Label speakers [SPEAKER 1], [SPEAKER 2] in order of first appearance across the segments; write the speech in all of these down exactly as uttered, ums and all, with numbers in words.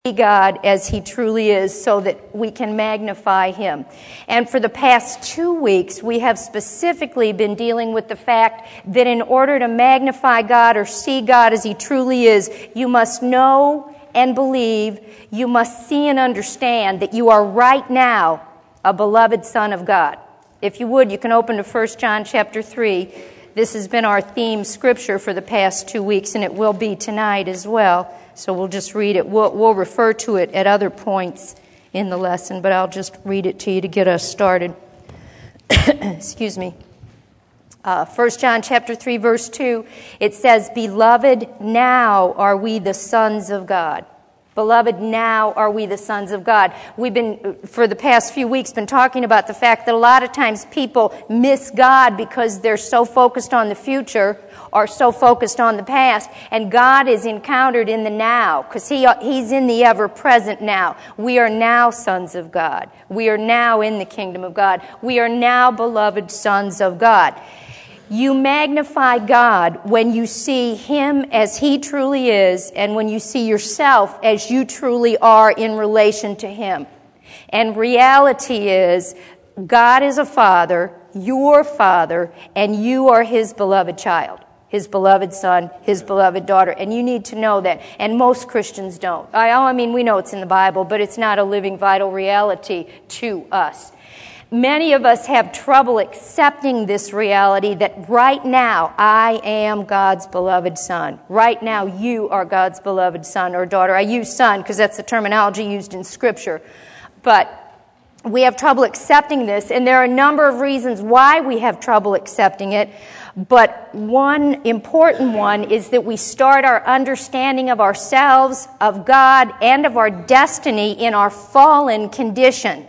[SPEAKER 1] God as He truly is so that we can magnify Him. And for the past two weeks, we have specifically been dealing with the fact that in order to magnify God or see God as He truly is, you must know and believe, you must see and understand that you are right now a beloved Son of God. If you would, you can open to First John chapter three. This has been our theme scripture for the past two weeks, and it will be tonight as well. So we'll just read it. We'll, we'll refer to it at other points in the lesson, but I'll just read it to you to get us started. Excuse me. Uh, First John chapter three, verse two, it says, "Beloved, now are we the sons of God." Beloved, now are we the sons of God. We've been, for the past few weeks, been talking about the fact that a lot of times people miss God because they're so focused on the future or so focused on the past, and God is encountered in the now because he, He's in the ever-present now. We are now sons of God. We are now in the kingdom of God. We are now beloved sons of God. You magnify God when you see Him as He truly is and when you see yourself as you truly are in relation to Him. And reality is, God is a Father, your Father, and you are His beloved child, His beloved son, His beloved daughter. And you need to know that. And most Christians don't. I, I mean, we know it's in the Bible, but it's not a living, vital reality to us. Many of us have trouble accepting this reality that right now I am God's beloved son. Right now you are God's beloved son or daughter. I use son because that's the terminology used in Scripture. But we have trouble accepting this, and there are a number of reasons why we have trouble accepting it. But one important one is that we start our understanding of ourselves, of God, and of our destiny in our fallen condition.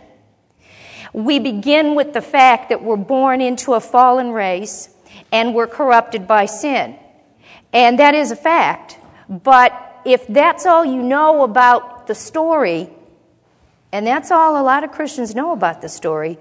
[SPEAKER 1] We begin with the fact that we're born into a fallen race and we're corrupted by sin. And that is a fact. But if that's all you know about the story, and that's all a lot of Christians know about the story,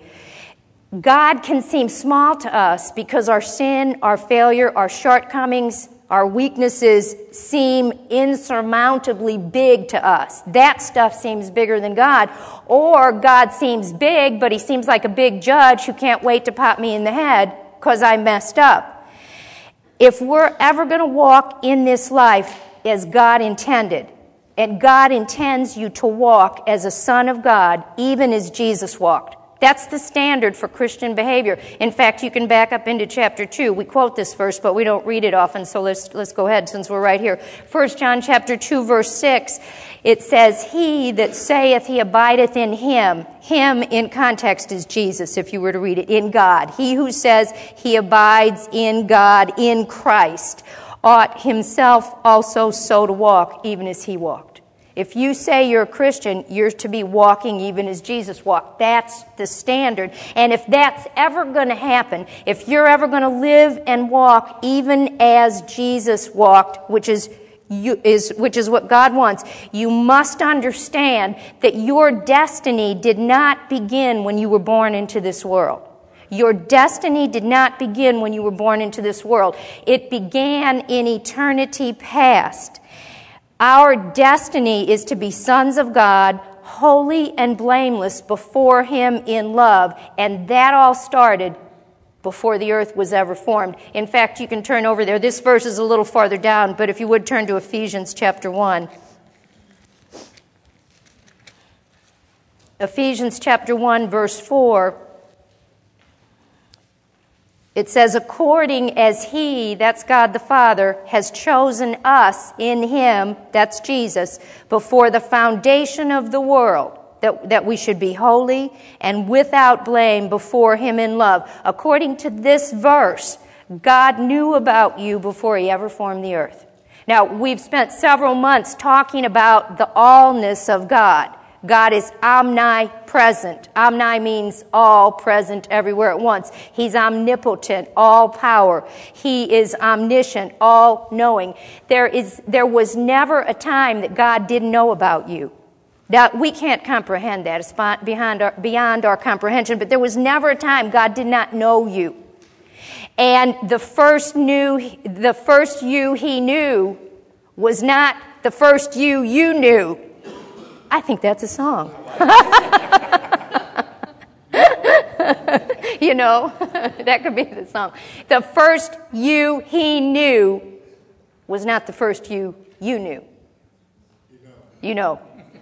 [SPEAKER 1] God can seem small to us because our sin, our failure, our shortcomings, our weaknesses seem insurmountably big to us. That stuff seems bigger than God. Or God seems big, but He seems like a big judge who can't wait to pop me in the head because I messed up. If we're ever going to walk in this life as God intended, and God intends you to walk as a son of God, even as Jesus walked. That's the standard for Christian behavior. In fact, you can back up into chapter two. We quote this verse, but we don't read it often, so let's let's go ahead since we're right here. First John chapter two, verse six, it says, "He that saith he abideth in Him," Him in context is Jesus, if you were to read it, in God. He who says he abides in God, in Christ, ought himself also so to walk, even as He walked. If you say you're a Christian, you're to be walking even as Jesus walked. That's the standard. And if that's ever going to happen, if you're ever going to live and walk even as Jesus walked, which is you, is which is what God wants, you must understand that your destiny did not begin when you were born into this world. Your destiny did not begin when you were born into this world. It began in eternity past. Our destiny is to be sons of God, holy and blameless before Him in love, and that all started before the earth was ever formed. In fact, you can turn over there. This verse is a little farther down, but if you would turn to Ephesians chapter one. Ephesians chapter one, verse four. It says, "According as He," that's God the Father, "has chosen us in Him," that's Jesus, "before the foundation of the world, that, that we should be holy and without blame before Him in love." According to this verse, God knew about you before He ever formed the earth. Now, we've spent several months talking about the allness of God. God is omnipresent. Omni means all, present, everywhere at once. He's omnipotent, all power. He is omniscient, all knowing. There is, there was never a time that God didn't know about you. Now, we can't comprehend that. It's beyond our, beyond our comprehension, but there was never a time God did not know you. And the first knew, the first you He knew was not the first you you knew. I think that's a song. You know, that could be the song. The first you he knew was not the first you you knew. You know.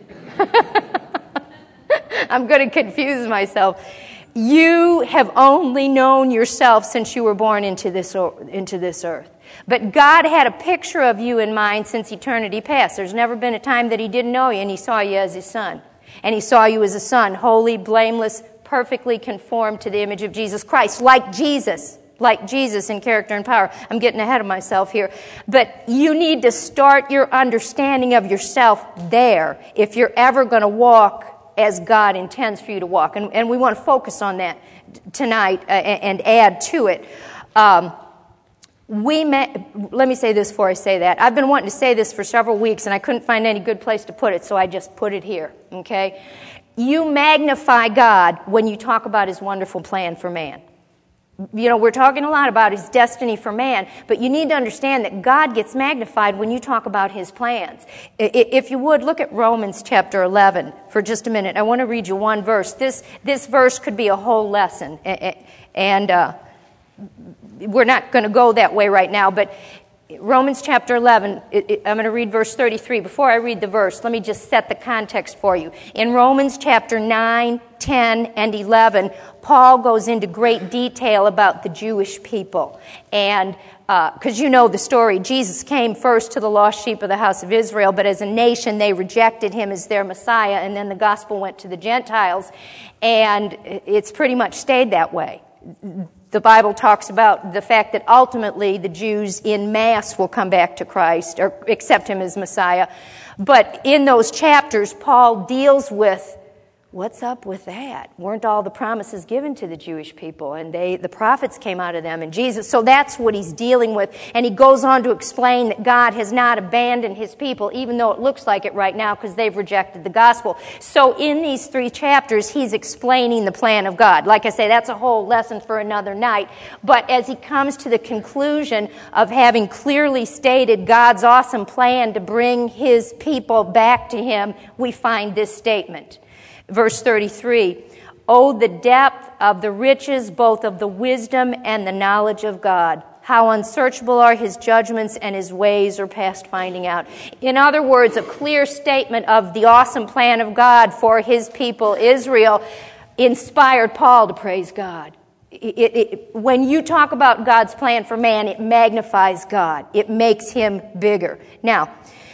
[SPEAKER 1] I'm going to confuse myself. You have only known yourself since you were born into this, into this earth. But God had a picture of you in mind since eternity past. There's never been a time that he didn't know you, and he saw you as his son. And he saw you as a son, holy, blameless, perfectly conformed to the image of Jesus Christ, like Jesus, like Jesus in character and power. I'm getting ahead of myself here. But you need to start your understanding of yourself there if you're ever going to walk as God intends for you to walk. And, and we want to focus on that tonight uh, and add to it. Um, we may, let me say this before I say that. I've been wanting to say this for several weeks, and I couldn't find any good place to put it, so I just put it here, okay? You magnify God when you talk about his wonderful plan for man. You know, we're talking a lot about his destiny for man, but you need to understand that God gets magnified when you talk about his plans. If you would, look at Romans chapter eleven for just a minute. I want to read you one verse. This this verse could be a whole lesson, and uh, we're not going to go that way right now, but Romans chapter eleven, it, it, I'm going to read verse thirty-three. Before I read the verse, let me just set the context for you. In Romans chapter nine, ten, and eleven, Paul goes into great detail about the Jewish people. And because uh, you know the story, Jesus came first to the lost sheep of the house of Israel, but as a nation they rejected him as their Messiah, and then the gospel went to the Gentiles, and it's pretty much stayed that way. The Bible talks about the fact that ultimately the Jews in mass will come back to Christ or accept him as Messiah. But in those chapters, Paul deals with what's up with that? Weren't all the promises given to the Jewish people? And they, the prophets came out of them and Jesus. So that's what he's dealing with. And he goes on to explain that God has not abandoned his people, even though it looks like it right now because they've rejected the gospel. So in these three chapters, he's explaining the plan of God. Like I say, that's a whole lesson for another night. But as he comes to the conclusion of having clearly stated God's awesome plan to bring his people back to him, we find this statement. Verse thirty-three, oh, the depth of the riches, both of the wisdom and the knowledge of God. How unsearchable are his judgments and his ways are past finding out. In other words, a clear statement of the awesome plan of God for his people, Israel, inspired Paul to praise God. It, it, when you talk about God's plan for man, it magnifies God. It makes him bigger. Now,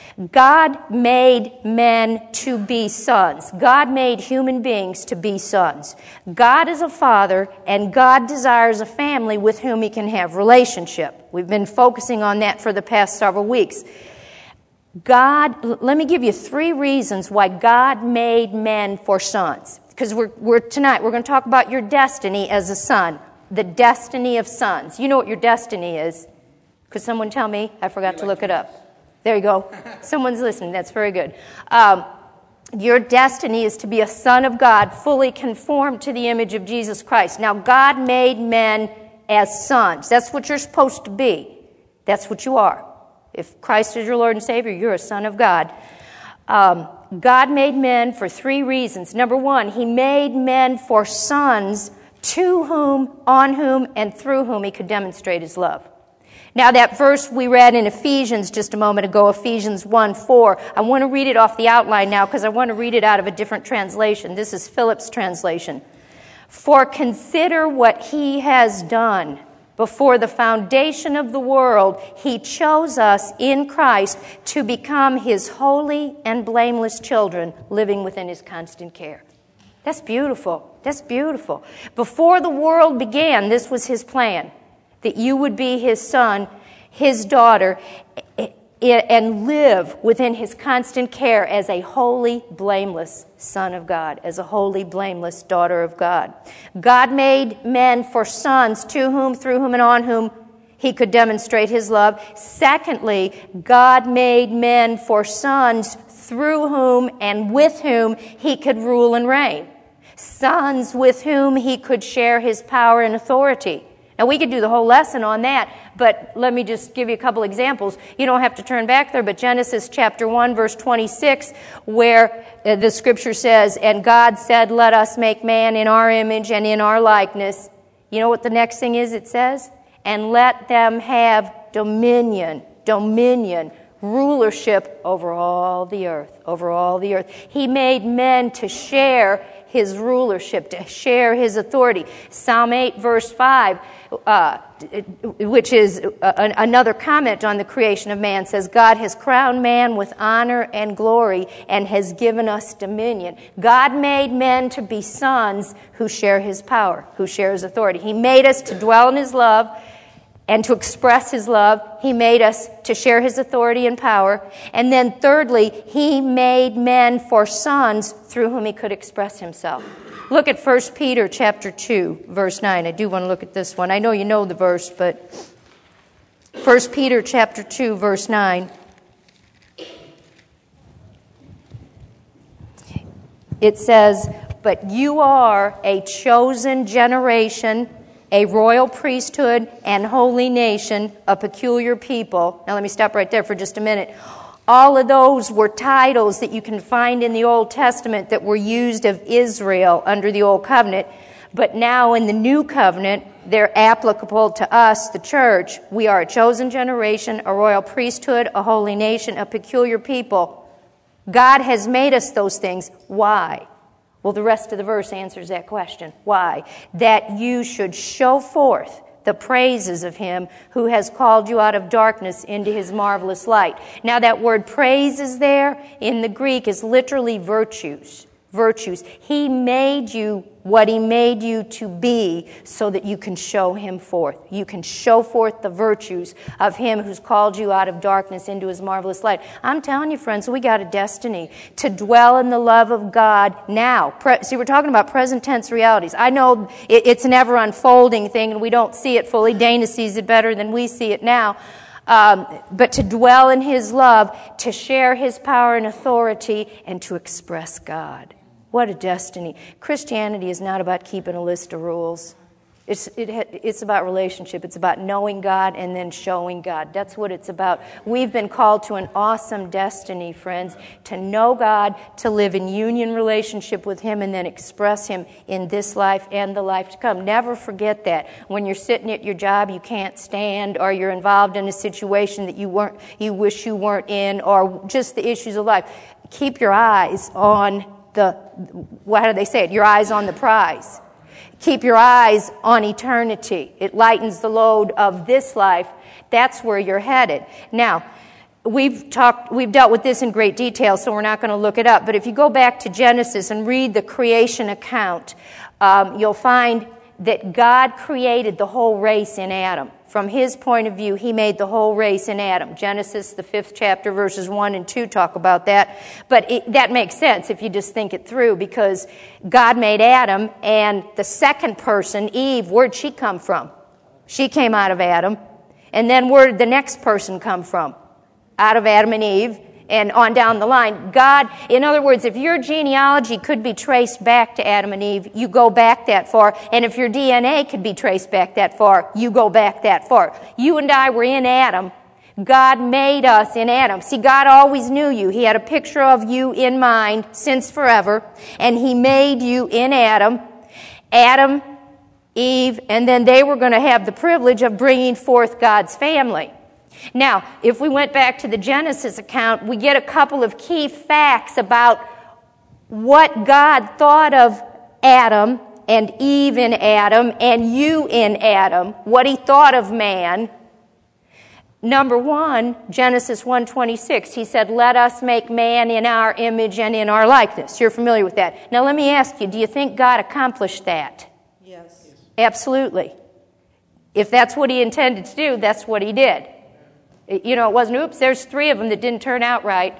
[SPEAKER 1] God made men to be sons. God made human beings to be sons. God is a father, and God desires a family with whom he can have relationship. We've been focusing on that for the past several weeks. God, let me give you three reasons why God made men for sons. Because we're, we're tonight, we're going to talk about your destiny as a son. The destiny of sons. You know what your destiny is. Could someone tell me? I forgot to look it up. There you go. Someone's listening. That's very good. Um, your destiny is to be a son of God, fully conformed to the image of Jesus Christ. Now, God made men as sons. That's what you're supposed to be. That's what you are. If Christ is your Lord and Savior, you're a son of God. Um, God made men for three reasons. Number one, he made men for sons to whom, on whom, and through whom he could demonstrate his love. Now, that verse we read in Ephesians just a moment ago, Ephesians one four, I want to read it off the outline now because I want to read it out of a different translation. This is Phillips' translation. For consider what he has done. Before the foundation of the world, he chose us in Christ to become his holy and blameless children, living within his constant care. That's beautiful. That's beautiful. Before the world began, this was his plan. That you would be his son, his daughter, and live within his constant care as a holy, blameless son of God, as a holy, blameless daughter of God. God made men for sons to whom, through whom, and on whom he could demonstrate his love. Secondly, God made men for sons through whom and with whom he could rule and reign. Sons with whom he could share his power and authority. Now, we could do the whole lesson on that, but let me just give you a couple examples. You don't have to turn back there, but Genesis chapter one, verse twenty-six, where uh, the scripture says, "And God said, let us make man in our image and in our likeness." You know what the next thing is it says? "And let them have dominion, dominion, rulership over all the earth, over all the earth." He made men to share his rulership, to share his authority. Psalm eight, verse five, uh, which is a, another comment on the creation of man, says, "God has crowned man with honor and glory and has given us dominion." God made men to be sons who share his power, who share his authority. He made us to dwell in his love and to express his love. He made us to share his authority and power. And then thirdly, he made men for sons through whom he could express himself. Look at First Peter chapter two, verse nine. I do want to look at this one. I know you know the verse, but First Peter chapter two, verse nine. It says, "But you are a chosen generation, a royal priesthood and holy nation, a peculiar people." Now let me stop right there for just a minute. All of those were titles that you can find in the Old Testament that were used of Israel under the Old Covenant. But now in the New Covenant, they're applicable to us, the church. We are a chosen generation, a royal priesthood, a holy nation, a peculiar people. God has made us those things. Why? Well, the rest of the verse answers that question. Why? That you should show forth the praises of him who has called you out of darkness into his marvelous light. Now, that word praises there in the Greek is literally virtues. Virtues. He made you what he made you to be so that you can show him forth. You can show forth the virtues of him who's called you out of darkness into his marvelous light. I'm telling you, friends, we got a destiny to dwell in the love of God now. Pre- See, we're talking about present tense realities. I know it, it's an ever unfolding thing and we don't see it fully. Dana sees it better than we see it now. Um, but to dwell in his love, to share his power and authority, and to express God. What a destiny. Christianity is not about keeping a list of rules. It's, it, it's about relationship. It's about knowing God and then showing God. That's what it's about. We've been called to an awesome destiny, friends, to know God, to live in union relationship with him, and then express him in this life and the life to come. Never forget that. When you're sitting at your job you can't stand, or you're involved in a situation that you weren't, you wish you weren't in, or just the issues of life, keep your eyes on the, what do they say it? Your eyes on the prize. Keep your eyes on eternity. It lightens the load of this life. That's where you're headed. Now, we've talked, we've dealt with this in great detail, so we're not going to look it up. But if you go back to Genesis and read the creation account, um, you'll find that God created the whole race in Adam. From his point of view, he made the whole race in Adam. Genesis, the fifth chapter, verses one and two talk about that. But it, that makes sense if you just think it through, because God made Adam, and the second person, Eve, where'd she come from? She came out of Adam. And then where did the next person come from? Out of Adam and Eve. And on down the line, God, in other words, if your genealogy could be traced back to Adam and Eve, you go back that far. And if your D N A could be traced back that far, you go back that far. You and I were in Adam. God made us in Adam. See, God always knew you. He had a picture of you in mind since forever. And he made you in Adam. Adam, Eve, and then they were going to have the privilege of bringing forth God's family. Now, if we went back to the Genesis account, we get a couple of key facts about what God thought of Adam and Eve in Adam and you in Adam, what he thought of man. Number one, Genesis one twenty-six, he said, "Let us make man in our image and in our likeness." You're familiar with that. Now, let me ask you, do you think God accomplished that?
[SPEAKER 2] Yes.
[SPEAKER 1] Absolutely. If that's what he intended to do, that's what he did. You know, it wasn't, oops, there's three of them that didn't turn out right.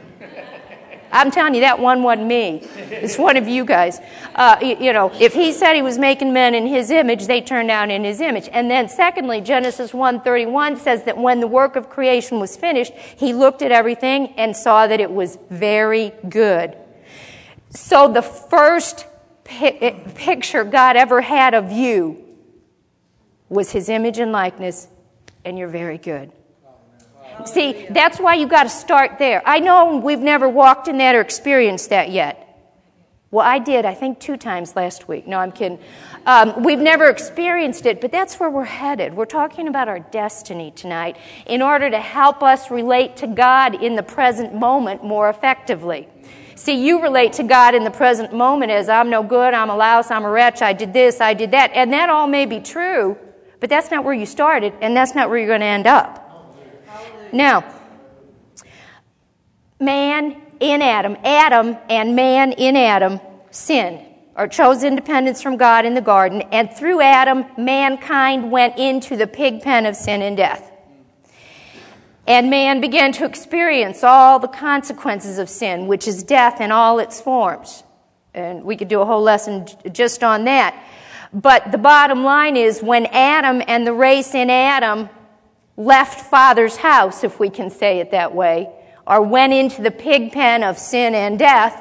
[SPEAKER 1] I'm telling you, that one wasn't me. It's one of you guys. Uh, you, you know, if he said he was making men in his image, they turned out in his image. And then secondly, Genesis one thirty-one says that when the work of creation was finished, he looked at everything and saw that it was very good. So the first pi- picture God ever had of you was his image and likeness, and you're very good. See, that's why you got to start there. I know we've never walked in that or experienced that yet. Well, I did, I think, two times last week. No, I'm kidding. Um, we've never experienced it, but that's where we're headed. We're talking about our destiny tonight in order to help us relate to God in the present moment more effectively. See, you relate to God in the present moment as I'm no good, I'm a louse, I'm a wretch, I did this, I did that, and that all may be true, but that's not where you started, and that's not where you're going to end up. Now, man in Adam, Adam and man in Adam sinned or chose independence from God in the garden, and through Adam, mankind went into the pig pen of sin and death. And man began to experience all the consequences of sin, which is death in all its forms. And we could do a whole lesson just on that. But the bottom line is, when Adam and the race in Adam left Father's house, if we can say it that way, or went into the pig pen of sin and death,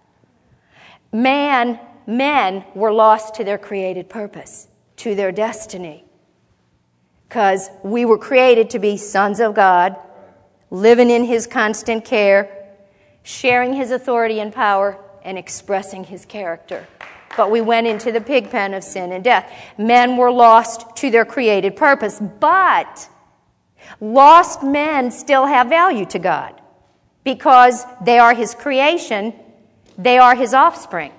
[SPEAKER 1] man, men were lost to their created purpose, to their destiny. Because we were created to be sons of God, living in his constant care, sharing his authority and power, and expressing his character. But we went into the pig pen of sin and death. Men were lost to their created purpose, but lost men still have value to God because they are his creation, they are his offspring.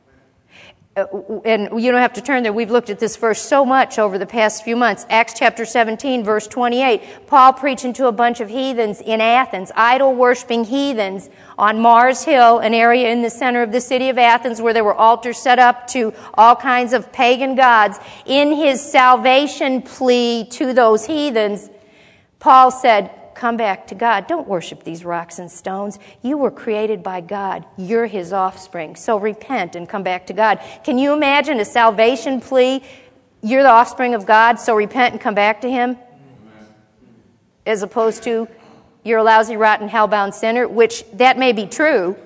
[SPEAKER 1] And you don't have to turn there. We've looked at this verse so much over the past few months. Acts chapter seventeen, verse twenty-eight. Paul preaching to a bunch of heathens in Athens, idol-worshiping heathens on Mars Hill, an area in the center of the city of Athens where there were altars set up to all kinds of pagan gods. In his salvation plea to those heathens, Paul said, come back to God. Don't worship these rocks and stones. You were created by God. You're his offspring. So repent and come back to God. Can you imagine a salvation plea? You're the offspring of God, so repent and come back to him? As opposed to, you're a lousy, rotten, hell-bound sinner, which that may be true.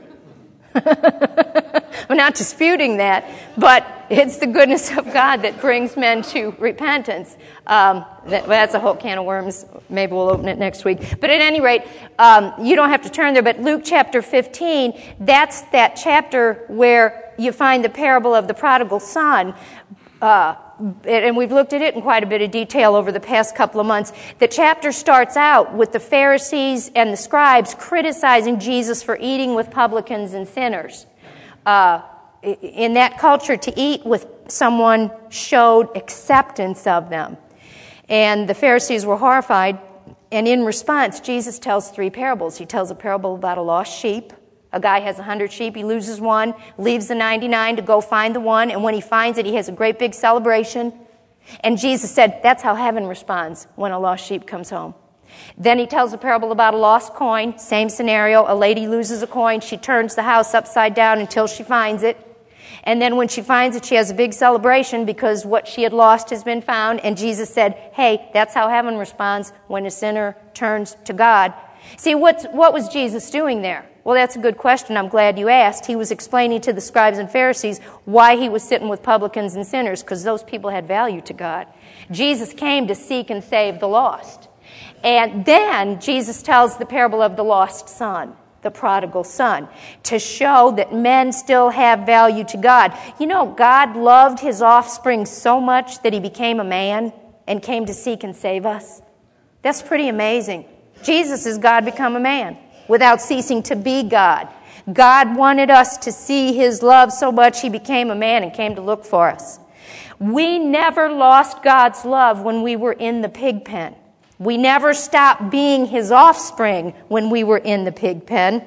[SPEAKER 1] I'm not disputing that, but it's the goodness of God that brings men to repentance. Um, that, that's a whole can of worms. Maybe we'll open it next week. But at any rate, um, you don't have to turn there, but Luke chapter fifteen, that's that chapter where you find the parable of the prodigal son. Uh, and we've looked at it in quite a bit of detail over the past couple of months. The chapter starts out with the Pharisees and the scribes criticizing Jesus for eating with publicans and sinners. Uh, in that culture, to eat with someone showed acceptance of them. And the Pharisees were horrified, and in response, Jesus tells three parables. He tells a parable about a lost sheep. A guy has a hundred sheep, he loses one, leaves the ninety-nine to go find the one, and when he finds it, he has a great big celebration. And Jesus said, that's how heaven responds when a lost sheep comes home. Then he tells a parable about a lost coin, same scenario. A lady loses a coin, she turns the house upside down until she finds it. And then when she finds it, she has a big celebration because what she had lost has been found. And Jesus said, hey, that's how heaven responds when a sinner turns to God. See, what's, what was Jesus doing there? Well, that's a good question. I'm glad you asked. He was explaining to the scribes and Pharisees why he was sitting with publicans and sinners, because those people had value to God. Jesus came to seek and save the lost. And then Jesus tells the parable of the lost son, the prodigal son, to show that men still have value to God. You know, God loved his offspring so much that he became a man and came to seek and save us. That's pretty amazing. Jesus is God become a man without ceasing to be God. God wanted us to see his love so much he became a man and came to look for us. We never lost God's love when we were in the pig pen. We never stopped being his offspring when we were in the pig pen.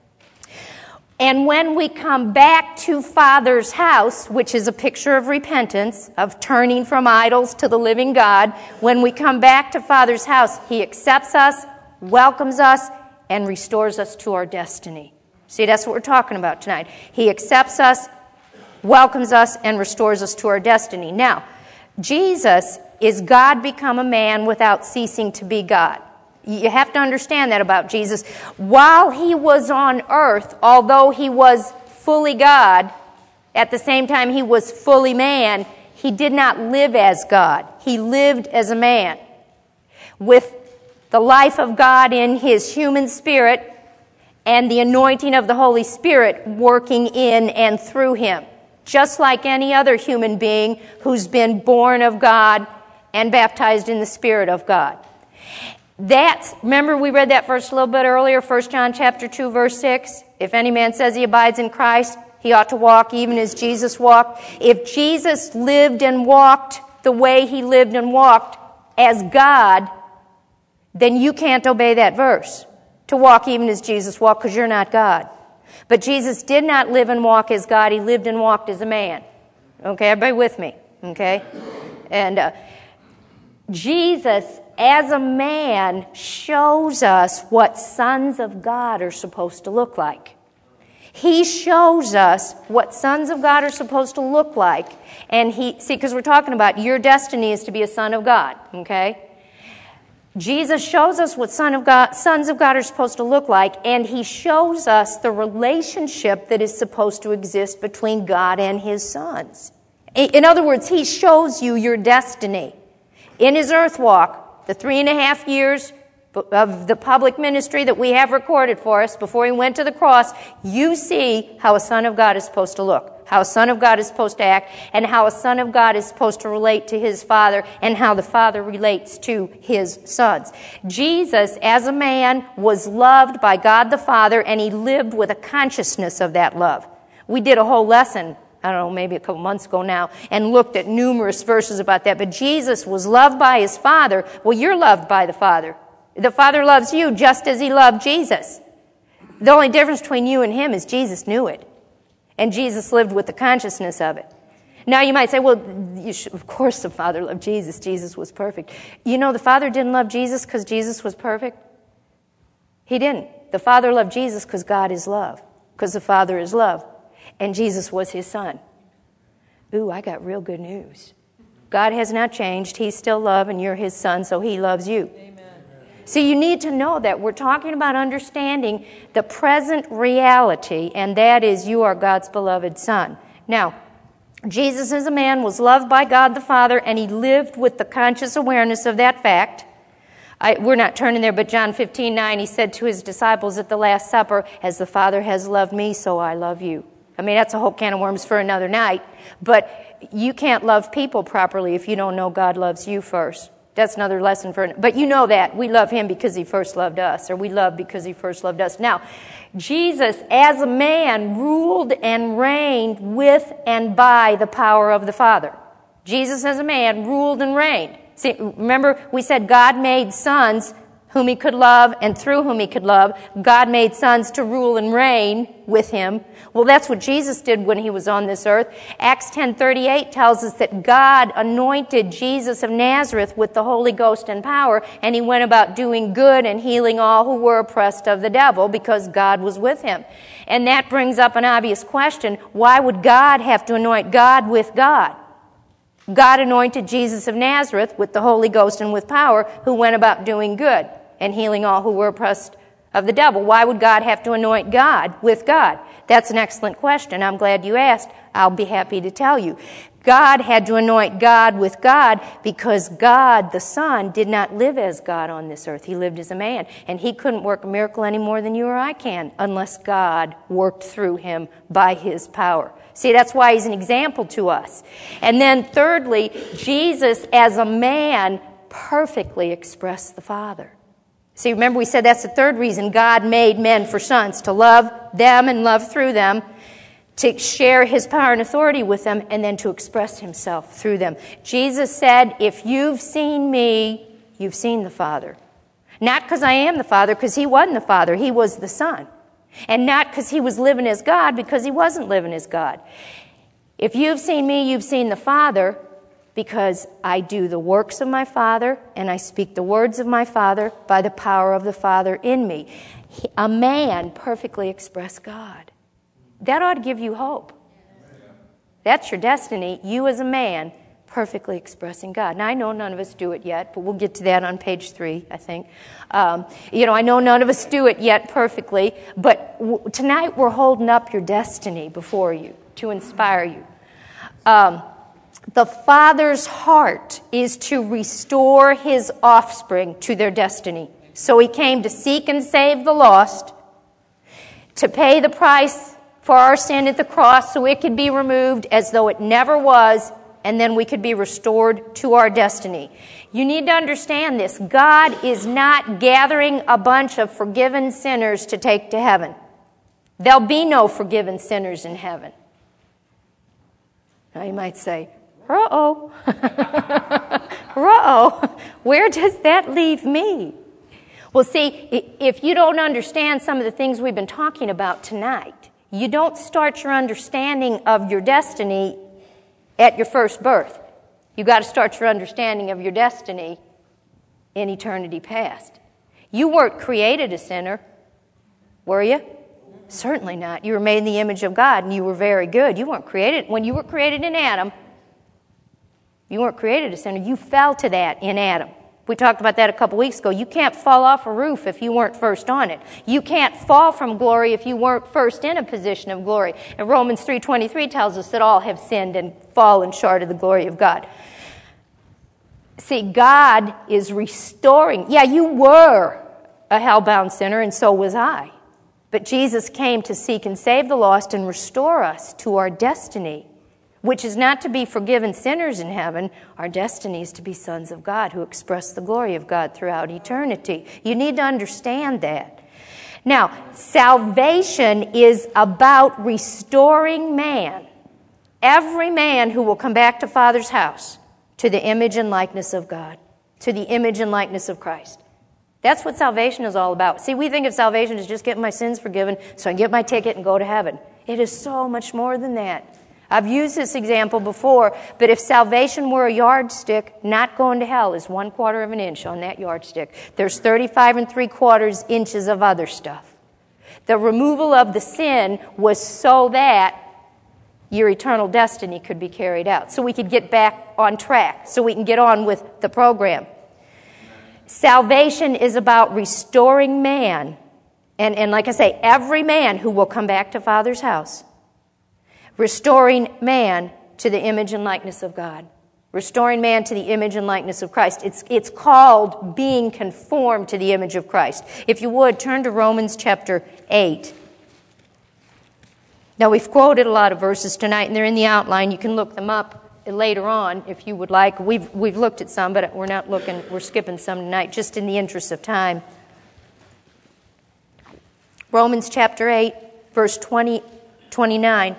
[SPEAKER 1] And when we come back to Father's house, which is a picture of repentance, of turning from idols to the living God, when we come back to Father's house, he accepts us, welcomes us, and restores us to our destiny. See, that's what we're talking about tonight. He accepts us, welcomes us, and restores us to our destiny. Now, Jesus is God become a man without ceasing to be God. You have to understand that about Jesus. While he was on earth, although he was fully God, at the same time he was fully man, He did not live as God. He lived as a man with the life of God in his human spirit and the anointing of the Holy Spirit working in and through him, just like any other human being who's been born of God and baptized in the Spirit of God. That's, remember we read that verse a little bit earlier, First John chapter two, verse six. If any man says he abides in Christ, he ought to walk even as Jesus walked. If Jesus lived and walked the way he lived and walked as God, then you can't obey that verse, to walk even as Jesus walked, because you're not God. But Jesus did not live and walk as God. He lived and walked as a man. Okay, everybody with me? Okay? And uh, Jesus, as a man, shows us what sons of God are supposed to look like. He shows us what sons of God are supposed to look like. And he, see, because we're talking about your destiny is to be a son of God, okay? Jesus shows us what son of God, sons of God are supposed to look like, and he shows us the relationship that is supposed to exist between God and his sons. In other words, he shows you your destiny. In his earth walk, the three and a half years of the public ministry that we have recorded for us before he went to the cross, you see how a son of God is supposed to look, how a son of God is supposed to act, and how a son of God is supposed to relate to his father, and how the father relates to his sons. Jesus, as a man, was loved by God the Father, and he lived with a consciousness of that love. We did a whole lesson, I don't know, maybe a couple months ago now, and looked at numerous verses about that. But Jesus was loved by his Father. Well, you're loved by the Father. The Father loves you just as he loved Jesus. The only difference between you and him is Jesus knew it. And Jesus lived with the consciousness of it. Now you might say, well, you should, of course the Father loved Jesus. Jesus was perfect. You know, the Father didn't love Jesus because Jesus was perfect. He didn't. The Father loved Jesus because God is love, because the Father is love. And Jesus was his son. Ooh, I got real good news. God has not changed. He's still love, and you're his son, so he loves you. Amen. So you need to know that. We're talking about understanding the present reality, and that is you are God's beloved son. Now, Jesus as a man was loved by God the Father, and he lived with the conscious awareness of that fact. I, we're not turning there, but John fifteen nine, he said to his disciples at the Last Supper, as the Father has loved me, so I love you. I mean, that's a whole can of worms for another night, but you can't love people properly if you don't know God loves you first. That's another lesson for, but you know that. We love him because he first loved us, or we love because he first loved us. Now, Jesus, as a man, ruled and reigned with and by the power of the Father. Jesus, as a man, ruled and reigned. See, remember, we said God made sons whom he could love and through whom he could love. God made sons to rule and reign with him. Well, that's what Jesus did when he was on this earth. Acts ten thirty-eight tells us that God anointed Jesus of Nazareth with the Holy Ghost and power, and he went about doing good and healing all who were oppressed of the devil because God was with him. And that brings up an obvious question. Why would God have to anoint God with God? God anointed Jesus of Nazareth with the Holy Ghost and with power, who went about doing good and healing all who were oppressed of the devil. Why would God have to anoint God with God? That's an excellent question. I'm glad you asked. I'll be happy to tell you. God had to anoint God with God because God, the Son, did not live as God on this earth. He lived as a man. And he couldn't work a miracle any more than you or I can unless God worked through him by his power. See, that's why he's an example to us. And then thirdly, Jesus as a man perfectly expressed the Father. See, remember we said that's the third reason God made men for sons, to love them and love through them, to share his power and authority with them, and then to express himself through them. Jesus said, if you've seen me, you've seen the Father. Not because I am the Father, because he wasn't the Father, he was the Son. And not because he was living as God, because he wasn't living as God. If you've seen me, you've seen the Father, because I do the works of my Father, and I speak the words of my Father by the power of the Father in me. He, a man perfectly expressed God. That ought to give you hope. That's your destiny, you as a man perfectly expressing God. Now, I know none of us do it yet, but we'll get to that on page three, I think. Um, you know, I know none of us do it yet perfectly, but w- tonight we're holding up your destiny before you to inspire you. Um, The Father's heart is to restore His offspring to their destiny. So He came to seek and save the lost, to pay the price for our sin at the cross so it could be removed as though it never was, and then we could be restored to our destiny. You need to understand this. God is not gathering a bunch of forgiven sinners to take to heaven. There'll be no forgiven sinners in heaven. Now you might say, uh-oh. uh-oh. Where does that leave me? Well, see, if you don't understand some of the things we've been talking about tonight, you don't start your understanding of your destiny at your first birth. You've got to start your understanding of your destiny in eternity past. You weren't created a sinner, were you? Certainly not. You were made in the image of God, and you were very good. You weren't created. When you were created in Adam, you weren't created a sinner. You fell to that in Adam. We talked about that a couple weeks ago. You can't fall off a roof if you weren't first on it. You can't fall from glory if you weren't first in a position of glory. And Romans three twenty-three tells us that all have sinned and fallen short of the glory of God. See, God is restoring. Yeah, you were a hell-bound sinner, and so was I. But Jesus came to seek and save the lost and restore us to our destiny, which is not to be forgiven sinners in heaven. Our destiny is to be sons of God who express the glory of God throughout eternity. You need to understand that. Now, salvation is about restoring man, every man who will come back to Father's house, to the image and likeness of God, to the image and likeness of Christ. That's what salvation is all about. See, we think of salvation as just getting my sins forgiven so I can get my ticket and go to heaven. It is so much more than that. I've used this example before, but if salvation were a yardstick, not going to hell is one quarter of an inch on that yardstick. There's thirty-five and three quarters inches of other stuff. The removal of the sin was so that your eternal destiny could be carried out, so we could get back on track, so we can get on with the program. Salvation is about restoring man, and, and like I say, every man who will come back to Father's house. Restoring man to the image and likeness of God. Restoring man to the image and likeness of Christ. It's, it's called being conformed to the image of Christ. If you would, turn to Romans chapter eight. Now, we've quoted a lot of verses tonight, and they're in the outline. You can look them up later on if you would like. We've, we've looked at some, but we're not looking, we're skipping some tonight, just in the interest of time. Romans chapter eight, verse twenty, twenty-nine.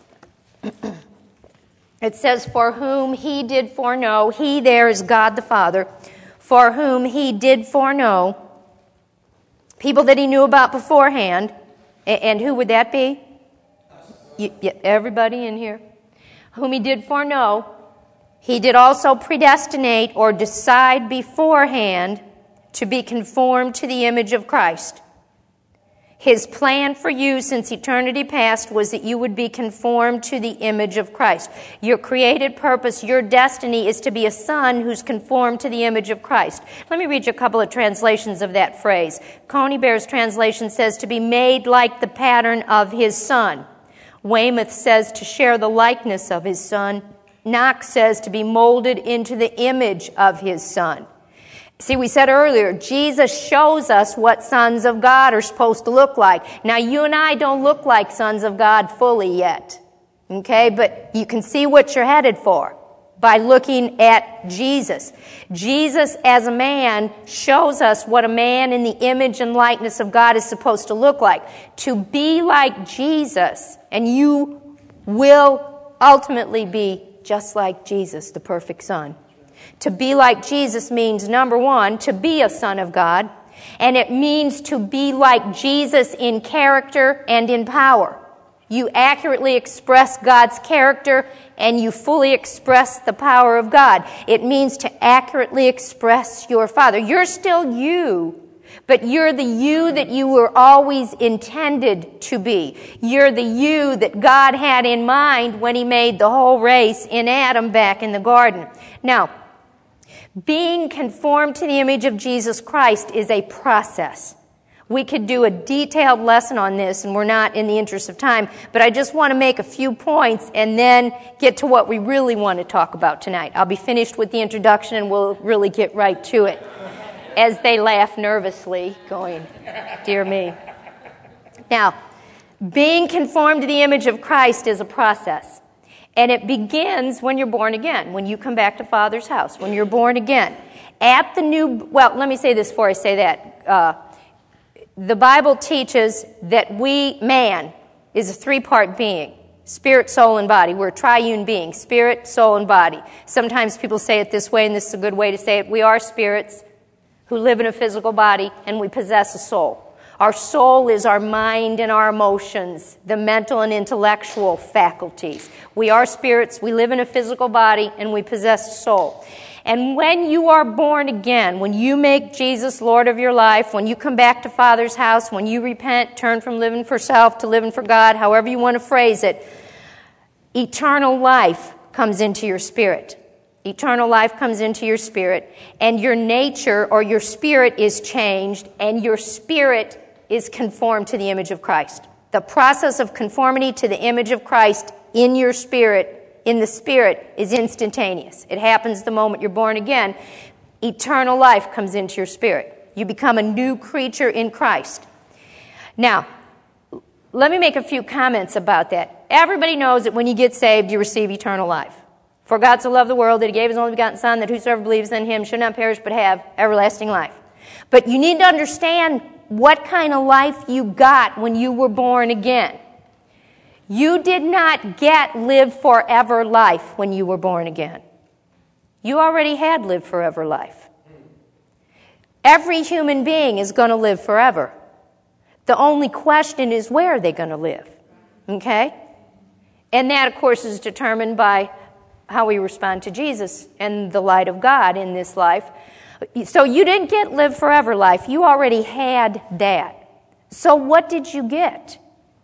[SPEAKER 1] It says, for whom he did foreknow, he there is God the Father, for whom he did foreknow, people that he knew about beforehand, and who would that be? You, yeah, everybody in here. Whom he did foreknow, he did also predestinate or decide beforehand to be conformed to the image of Christ. His plan for you since eternity past was that you would be conformed to the image of Christ. Your created purpose, your destiny is to be a son who's conformed to the image of Christ. Let me read you a couple of translations of that phrase. Coney Bear's translation says to be made like the pattern of his son. Weymouth says to share the likeness of his son. Knox says to be molded into the image of his son. See, we said earlier, Jesus shows us what sons of God are supposed to look like. Now, you and I don't look like sons of God fully yet, okay? But you can see what you're headed for by looking at Jesus. Jesus, as a man, shows us what a man in the image and likeness of God is supposed to look like. To be like Jesus, and you will ultimately be just like Jesus, the perfect Son. To be like Jesus means, number one, to be a son of God, and it means to be like Jesus in character and in power. You accurately express God's character, and you fully express the power of God. It means to accurately express your Father. You're still you, but you're the you that you were always intended to be. You're the you that God had in mind when He made the whole race in Adam back in the garden. Now, being conformed to the image of Jesus Christ is a process. We could do a detailed lesson on this, and we're not in the interest of time, but I just want to make a few points and then get to what we really want to talk about tonight. I'll be finished with the introduction, and we'll really get right to it. As they laugh nervously, going, dear me. Now, being conformed to the image of Christ is a process, and it begins when you're born again, when you come back to Father's house, when you're born again. At the new, well, let me say this before I say that. Uh, The Bible teaches that we, man, is a three-part being. Spirit, soul, and body. We're a triune being. Spirit, soul, and body. Sometimes people say it this way, and this is a good way to say it. We are spirits who live in a physical body, and we possess a soul. Our soul is our mind and our emotions, the mental and intellectual faculties. We are spirits, we live in a physical body, and we possess a soul. And when you are born again, when you make Jesus Lord of your life, when you come back to Father's house, when you repent, turn from living for self to living for God, however you want to phrase it, eternal life comes into your spirit. Eternal life comes into your spirit, and your nature or your spirit is changed, and your spirit is conformed to the image of Christ. The process of conformity to the image of Christ in your spirit in the Spirit is instantaneous. It happens the moment you're born again. Eternal life comes into your spirit. You become a new creature in Christ. Now, let me make a few comments about that. Everybody knows that when you get saved, you receive eternal life. For God so loved the world that he gave his only begotten Son, that whosoever believes in him should not perish but have everlasting life. But you need to understand what kind of life you got when you were born again. You did not get live forever life when you were born again. You already had live forever life. Every human being is going to live forever. The only question is where are they going to live? Okay? And that, of course, is determined by how we respond to Jesus and the light of God in this life. So you didn't get live forever life. You already had that. So what did you get?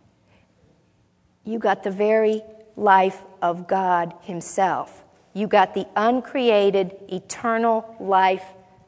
[SPEAKER 1] You got the very life of God himself. You got the uncreated, eternal life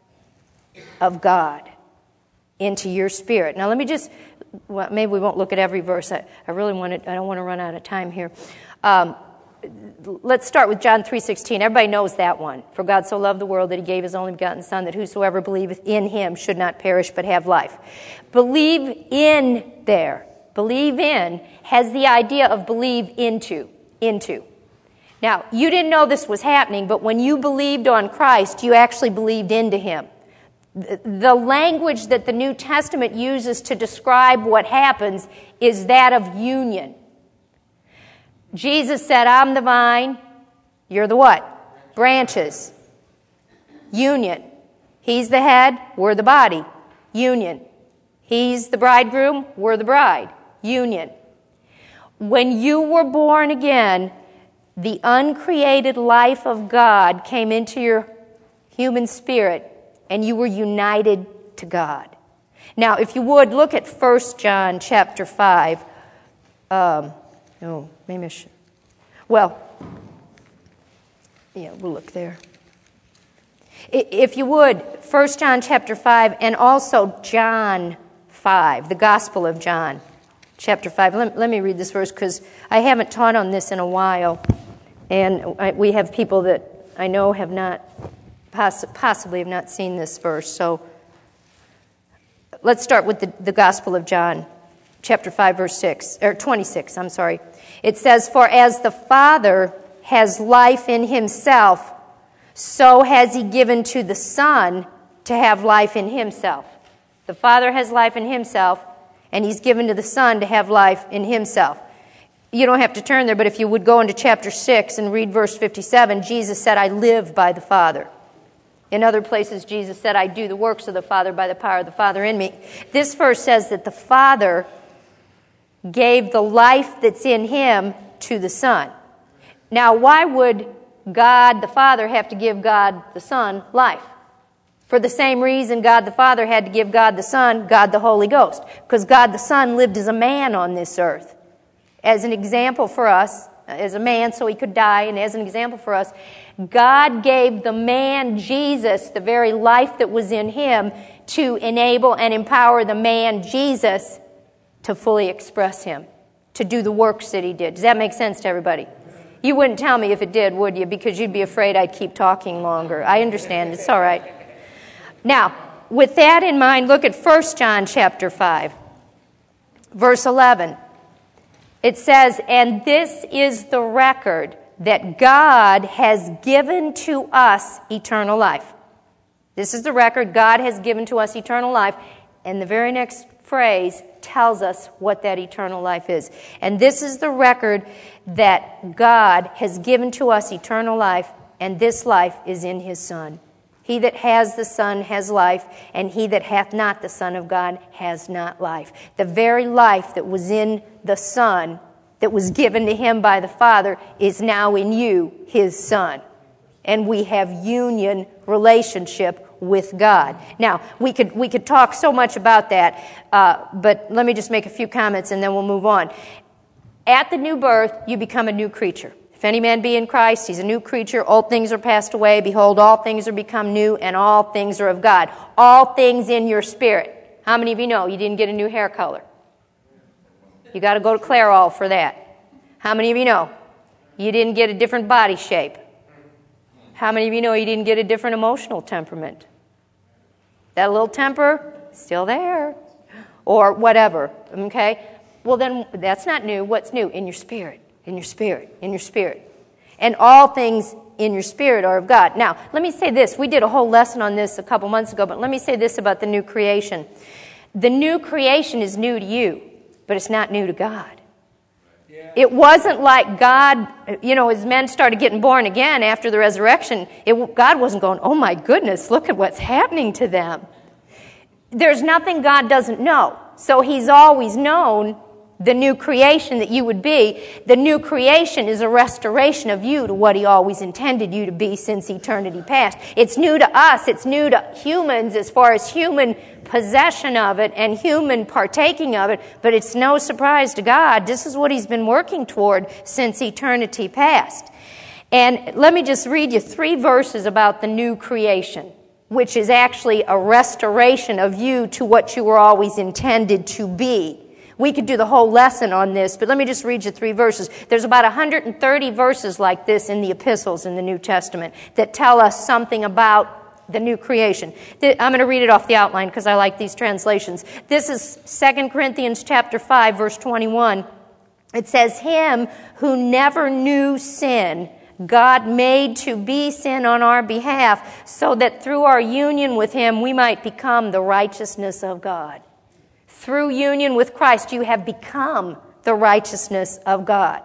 [SPEAKER 1] of God into your spirit. Now let me just, well, maybe we won't look at every verse. I, I really want to, I don't want to run out of time here. Um, let's start with John three sixteen. Everybody knows that one. For God so loved the world that he gave his only begotten Son, that whosoever believeth in him should not perish but have life. Believe in there. Believe in has the idea of believe into, into. Now, you didn't know this was happening, but when you believed on Christ, you actually believed into him. The language that the New Testament uses to describe what happens is that of union. Jesus said, I'm the vine, you're the what? Branches. Union. He's the head, we're the body. Union. He's the bridegroom, we're the bride. Union. When you were born again, the uncreated life of God came into your human spirit, and you were united to God. Now, if you would, look at First John chapter five. Um, oh, maybe I should. Well, yeah, we'll look there. If you would, First John chapter five, and also John five, the Gospel of John. Chapter five. Let, let me read this verse because I haven't taught on this in a while. And I, we have people that I know have not, poss- possibly have not seen this verse. So let's start with the, the Gospel of John, chapter five, verse six, or twenty-six, I'm sorry. It says, for as the Father has life in himself, so has he given to the Son to have life in himself. The Father has life in himself, and he's given to the Son to have life in himself. You don't have to turn there, but if you would go into chapter six and read verse fifty-seven, Jesus said, I live by the Father. In other places, Jesus said, I do the works of the Father by the power of the Father in me. This verse says that the Father gave the life that's in him to the Son. Now, why would God the Father have to give God the Son life? For the same reason God the Father had to give God the Son, God the Holy Ghost. Because God the Son lived as a man on this earth. As an example for us, as a man so he could die, and as an example for us, God gave the man Jesus the very life that was in him to enable and empower the man Jesus to fully express him, to do the works that he did. Does that make sense to everybody? You wouldn't tell me if it did, would you? Because you'd be afraid I'd keep talking longer. I understand. It's all right. Now, with that in mind, look at First John chapter five, verse eleven. It says, "And this is the record that God has given to us eternal life." This is the record. God has given to us eternal life. And the very next phrase tells us what that eternal life is. And this is the record that God has given to us eternal life, and this life is in his Son. He that has the Son has life, and he that hath not the Son of God has not life. The very life that was in the Son, that was given to him by the Father, is now in you, his Son. And we have union relationship with God. Now, we could we could talk so much about that, uh, but let me just make a few comments and then we'll move on. At the new birth, you become a new creature. If any man be in Christ, he's a new creature. Old things are passed away. Behold, all things are become new, and all things are of God. All things in your spirit. How many of you know you didn't get a new hair color? You got to go to Clairol for that. How many of you know you didn't get a different body shape? How many of you know you didn't get a different emotional temperament? That little temper, still there. Or whatever, okay? Well, then that's not new. What's new? In your spirit, in your spirit, in your spirit. And all things in your spirit are of God. Now, let me say this. We did a whole lesson on this a couple months ago, but let me say this about the new creation. The new creation is new to you, but it's not new to God. It wasn't like God, you know, as men started getting born again after the resurrection, it, God wasn't going, oh my goodness, look at what's happening to them. There's nothing God doesn't know. So he's always known the new creation that you would be. The new creation is a restoration of you to what he always intended you to be since eternity past. It's new to us. It's new to humans as far as human possession of it and human partaking of it, but it's no surprise to God. This is what he's been working toward since eternity past. And let me just read you three verses about the new creation, which is actually a restoration of you to what you were always intended to be. We could do the whole lesson on this, but let me just read you three verses. There's about one hundred thirty verses like this in the epistles in the New Testament that tell us something about the new creation. I'm going to read it off the outline because I like these translations. This is Second Corinthians chapter five, verse twenty-one. It says, "Him who never knew sin, God made to be sin on our behalf, so that through our union with him we might become the righteousness of God." Through union with Christ, you have become the righteousness of God.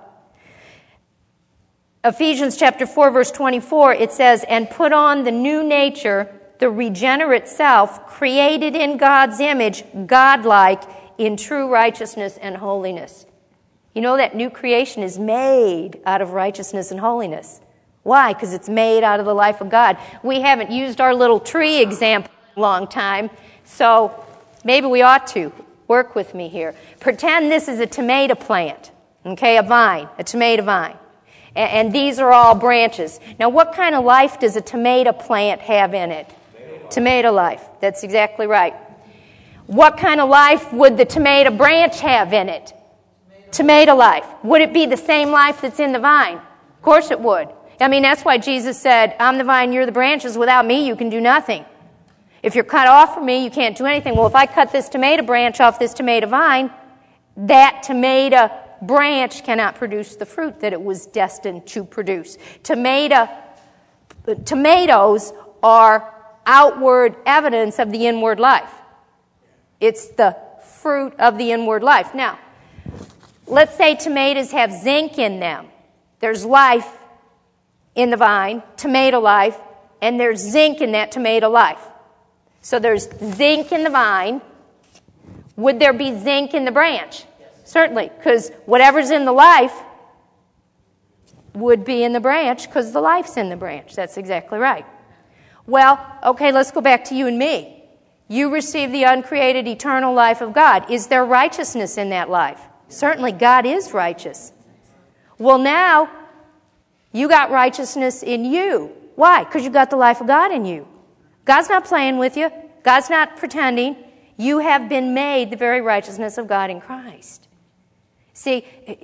[SPEAKER 1] Ephesians chapter four, verse twenty-four, it says, "And put on the new nature, the regenerate self, created in God's image, godlike, in true righteousness and holiness." You know that new creation is made out of righteousness and holiness. Why? Because it's made out of the life of God. We haven't used our little tree example in a long time, so maybe we ought to. Work with me here. Pretend this is a tomato plant, okay, a vine, a tomato vine. And, and these are all branches. Now, what kind of life does a tomato plant have in it? Tomato, tomato life. That's exactly right. What kind of life would the tomato branch have in it? Tomato, tomato life. Would it be the same life that's in the vine? Of course it would. I mean, that's why Jesus said, "I'm the vine, you're the branches. Without me, you can do nothing. If you're cut off from me, you can't do anything." Well, if I cut this tomato branch off this tomato vine, that tomato branch cannot produce the fruit that it was destined to produce. Tomato, tomatoes are outward evidence of the inward life. It's the fruit of the inward life. Now, let's say tomatoes have zinc in them. There's life in the vine, tomato life, and there's zinc in that tomato life. So there's zinc in the vine. Would there be zinc in the branch? Yes. Certainly, because whatever's in the life would be in the branch because the life's in the branch. That's exactly right. Well, okay, let's go back to you and me. You receive the uncreated eternal life of God. Is there righteousness in that life? Certainly, God is righteous. Well, now you got righteousness in you. Why? Because you got the life of God in you. God's not playing with you. God's not pretending. You have been made the very righteousness of God in Christ. See,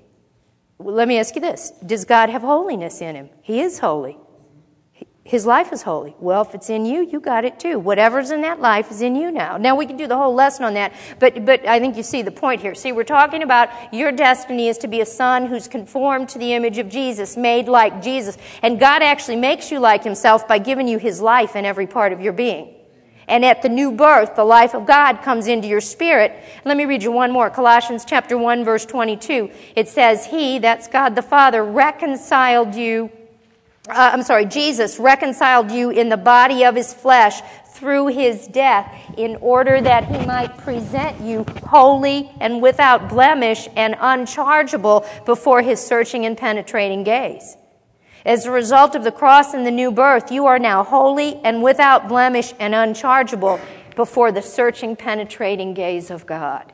[SPEAKER 1] let me ask you this. Does God have holiness in him? He is holy. His life is holy. Well, if it's in you, you got it too. Whatever's in that life is in you now. Now, we can do the whole lesson on that, but but I think you see the point here. See, we're talking about your destiny is to be a son who's conformed to the image of Jesus, made like Jesus. And God actually makes you like himself by giving you his life in every part of your being. And at the new birth, the life of God comes into your spirit. Let me read you one more. Colossians chapter one, verse twenty-two. It says, He, that's God the Father, reconciled you Uh, I'm sorry, Jesus reconciled you in the body of his flesh through his death in order that he might present you holy and without blemish and unchargeable before his searching and penetrating gaze. As a result of the cross and the new birth, you are now holy and without blemish and unchargeable before the searching, penetrating gaze of God.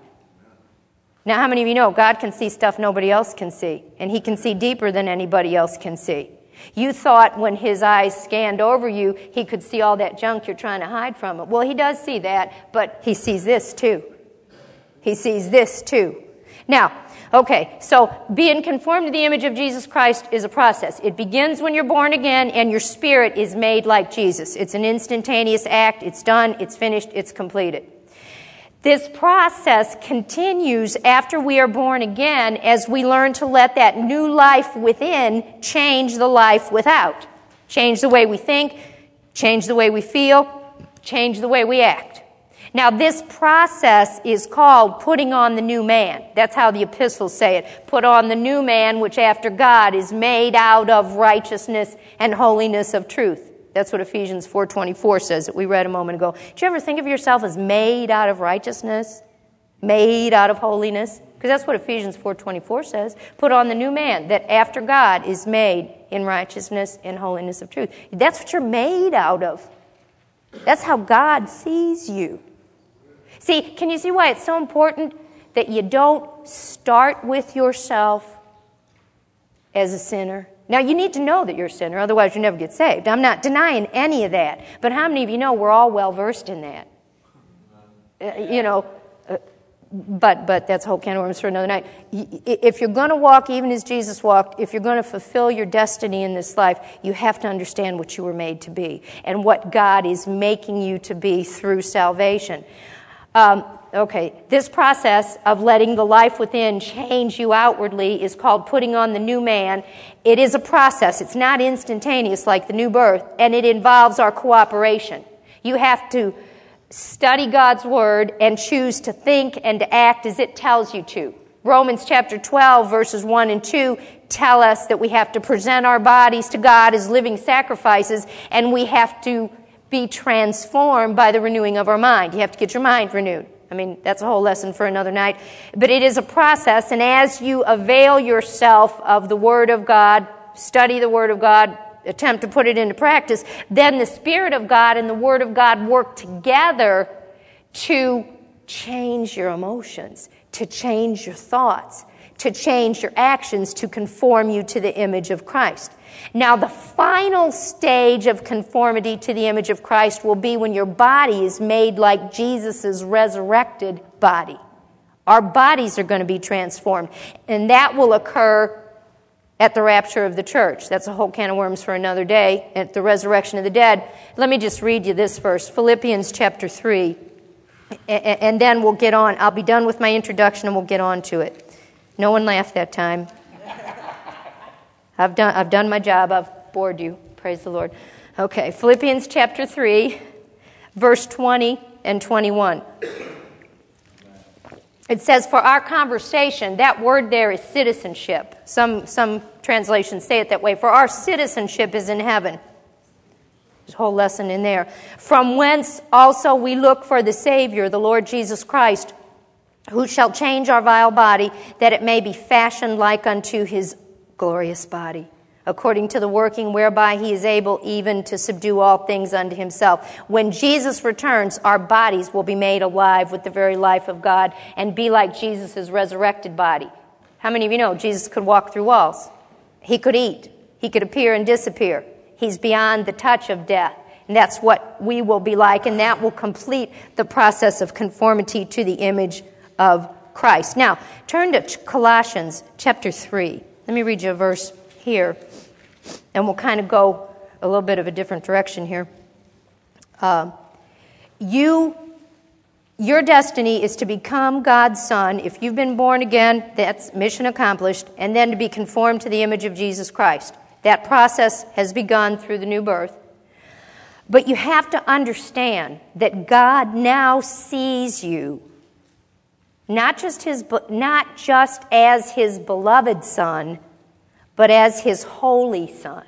[SPEAKER 1] Now, how many of you know God can see stuff nobody else can see, and he can see deeper than anybody else can see? You thought when his eyes scanned over you, he could see all that junk you're trying to hide from him. Well, he does see that, but he sees this too. He sees this too. Now, okay, so being conformed to the image of Jesus Christ is a process. It begins when you're born again and your spirit is made like Jesus. It's an instantaneous act. It's done. It's finished. It's completed. This process continues after we are born again as we learn to let that new life within change the life without. Change the way we think, change the way we feel, change the way we act. Now, this process is called putting on the new man. That's how the epistles say it. Put on the new man, which after God is made out of righteousness and holiness of truth. That's what Ephesians four twenty-four says that we read a moment ago. Did you ever think of yourself as made out of righteousness? Made out of holiness? Because that's what Ephesians four twenty-four says. Put on the new man that after God is made in righteousness and holiness of truth. That's what you're made out of. That's how God sees you. See, can you see why it's so important that you don't start with yourself as a sinner? Now, you need to know that you're a sinner, otherwise you never get saved. I'm not denying any of that. But how many of you know we're all well-versed in that? Uh, you know, uh, but but that's a whole can of worms for another night. If you're going to walk even as Jesus walked, if you're going to fulfill your destiny in this life, you have to understand what you were made to be and what God is making you to be through salvation. Um, okay, this process of letting the life within change you outwardly is called putting on the new man. It is a process. It's not instantaneous like the new birth, and it involves our cooperation. You have to study God's word and choose to think and to act as it tells you to. Romans chapter twelve, verses one and two tell us that we have to present our bodies to God as living sacrifices, and we have to be transformed by the renewing of our mind. You have to get your mind renewed. I mean, that's a whole lesson for another night. But it is a process, and as you avail yourself of the Word of God, study the Word of God, attempt to put it into practice, then the Spirit of God and the Word of God work together to change your emotions, to change your thoughts, to change your actions, to conform you to the image of Christ. Now, the final stage of conformity to the image of Christ will be when your body is made like Jesus' resurrected body. Our bodies are going to be transformed, and that will occur at the rapture of the church. That's a whole can of worms for another day, at the resurrection of the dead. Let me just read you this verse, Philippians chapter three, and then we'll get on. I'll be done with my introduction, and we'll get on to it. No one laughed that time. I've done I've done my job. I've bored you. Praise the Lord. Okay, Philippians chapter three, verse twenty and twenty-one. It says, for our conversation, that word there is citizenship. Some some translations say it that way. For our citizenship is in heaven. There's a whole lesson in there. From whence also we look for the Savior, the Lord Jesus Christ, who shall change our vile body, that it may be fashioned like unto his glorious body, according to the working whereby he is able even to subdue all things unto himself. When Jesus returns, our bodies will be made alive with the very life of God and be like Jesus' resurrected body. How many of you know Jesus could walk through walls? He could eat. He could appear and disappear. He's beyond the touch of death. And that's what we will be like, and that will complete the process of conformity to the image of Christ. Now, turn to Colossians chapter three. Let me read you a verse here, and we'll kind of go a little bit of a different direction here. Uh, you, your destiny is to become God's son. If you've been born again, that's mission accomplished, and then to be conformed to the image of Jesus Christ. That process has begun through the new birth. But you have to understand that God now sees you not just his, not just as his beloved son, but as his holy son.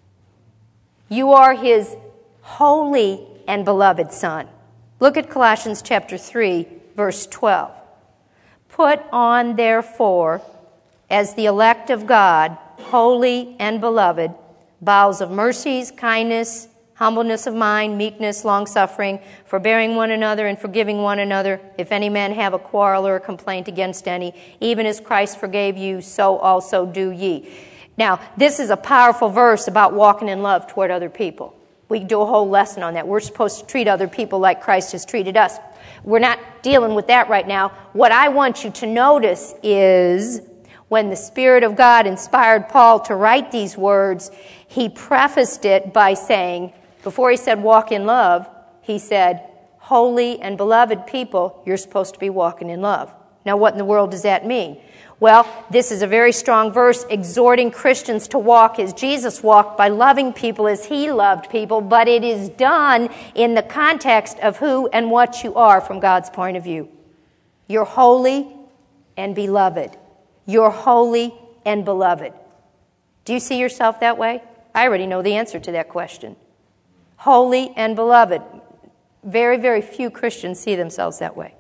[SPEAKER 1] You are his holy and beloved son. Look at Colossians chapter three, verse twelve. Put on, therefore, as the elect of God, holy and beloved, bowels of mercies, kindness, humbleness of mind, meekness, long-suffering, forbearing one another and forgiving one another, if any man have a quarrel or a complaint against any, even as Christ forgave you, so also do ye. Now, this is a powerful verse about walking in love toward other people. We can do a whole lesson on that. We're supposed to treat other people like Christ has treated us. We're not dealing with that right now. What I want you to notice is when the Spirit of God inspired Paul to write these words, he prefaced it by saying, before he said walk in love, he said, holy and beloved people, you're supposed to be walking in love. Now, what in the world does that mean? Well, this is a very strong verse exhorting Christians to walk as Jesus walked, by loving people as he loved people, but it is done in the context of who and what you are from God's point of view. You're holy and beloved. You're holy and beloved. Do you see yourself that way? I already know the answer to that question. Holy and beloved. Very, very few Christians see themselves that way.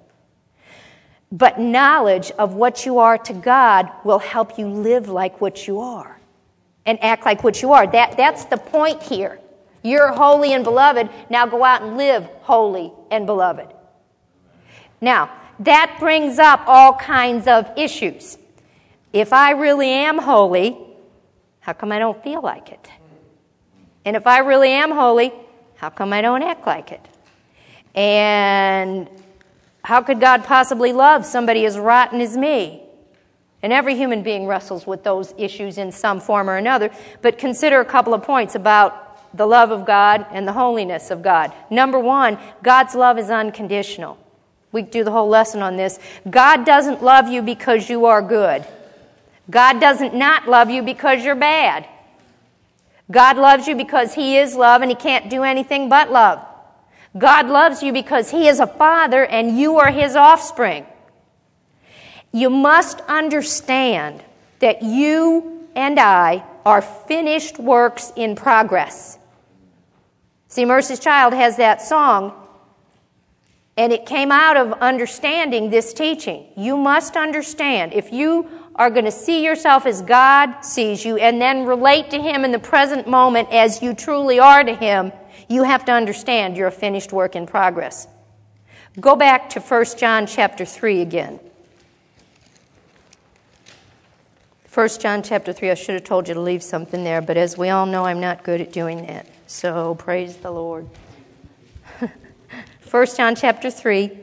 [SPEAKER 1] But knowledge of what you are to God will help you live like what you are and act like what you are. That, that's the point here. You're holy and beloved. Now go out and live holy and beloved. Now, that brings up all kinds of issues. If I really am holy, how come I don't feel like it? And if I really am holy, how come I don't act like it? And how could God possibly love somebody as rotten as me? And every human being wrestles with those issues in some form or another. But consider a couple of points about the love of God and the holiness of God. Number one, God's love is unconditional. We do the whole lesson on this. God doesn't love you because you are good. God doesn't not love you because you're bad. God loves you because he is love and he can't do anything but love. God loves you because he is a father and you are his offspring. You must understand that you and I are finished works in progress. See, Mercy's Child has that song, and it came out of understanding this teaching. You must understand, if you are going to see yourself as God sees you and then relate to him in the present moment as you truly are to him, you have to understand you're a finished work in progress. Go back to First John chapter three again. First John chapter three, I should have told you to leave something there, but as we all know, I'm not good at doing that. So praise the Lord. First John chapter three.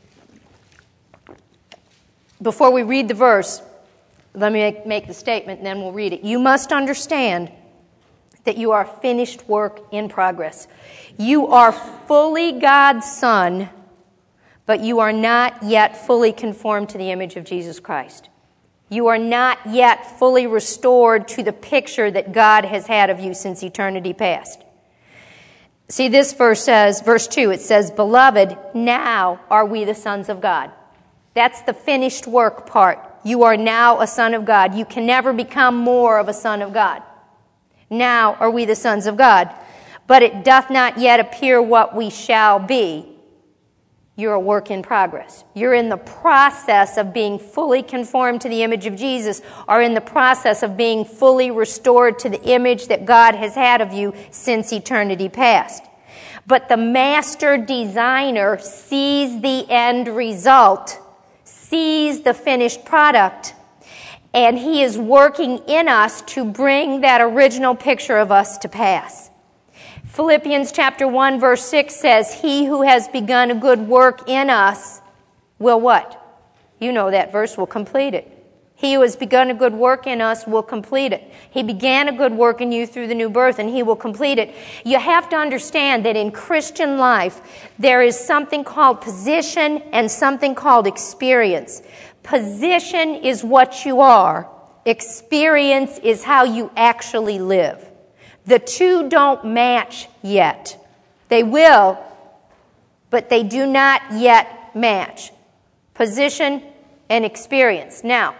[SPEAKER 1] Before we read the verse, let me make, make the statement and then we'll read it. You must understand that you are finished work in progress. You are fully God's son, but you are not yet fully conformed to the image of Jesus Christ. You are not yet fully restored to the picture that God has had of you since eternity past. See, this verse says, verse two, it says, Beloved, now are we the sons of God. That's the finished work part. You are now a son of God. You can never become more of a son of God. Now are we the sons of God. But it doth not yet appear what we shall be. You're a work in progress. You're in the process of being fully conformed to the image of Jesus, or in the process of being fully restored to the image that God has had of you since eternity past. But the master designer sees the end result, sees the finished product, And He is working in us to bring that original picture of us to pass. Philippians chapter one verse six says, He who has begun a good work in us will what? You know that verse, will complete it. He who has begun a good work in us will complete it. He began a good work in you through the new birth, and He will complete it. You have to understand that in Christian life, there is something called position and something called experience. Position is what you are. Experience is how you actually live. The two don't match yet. They will, but they do not yet match. Position and experience. Now,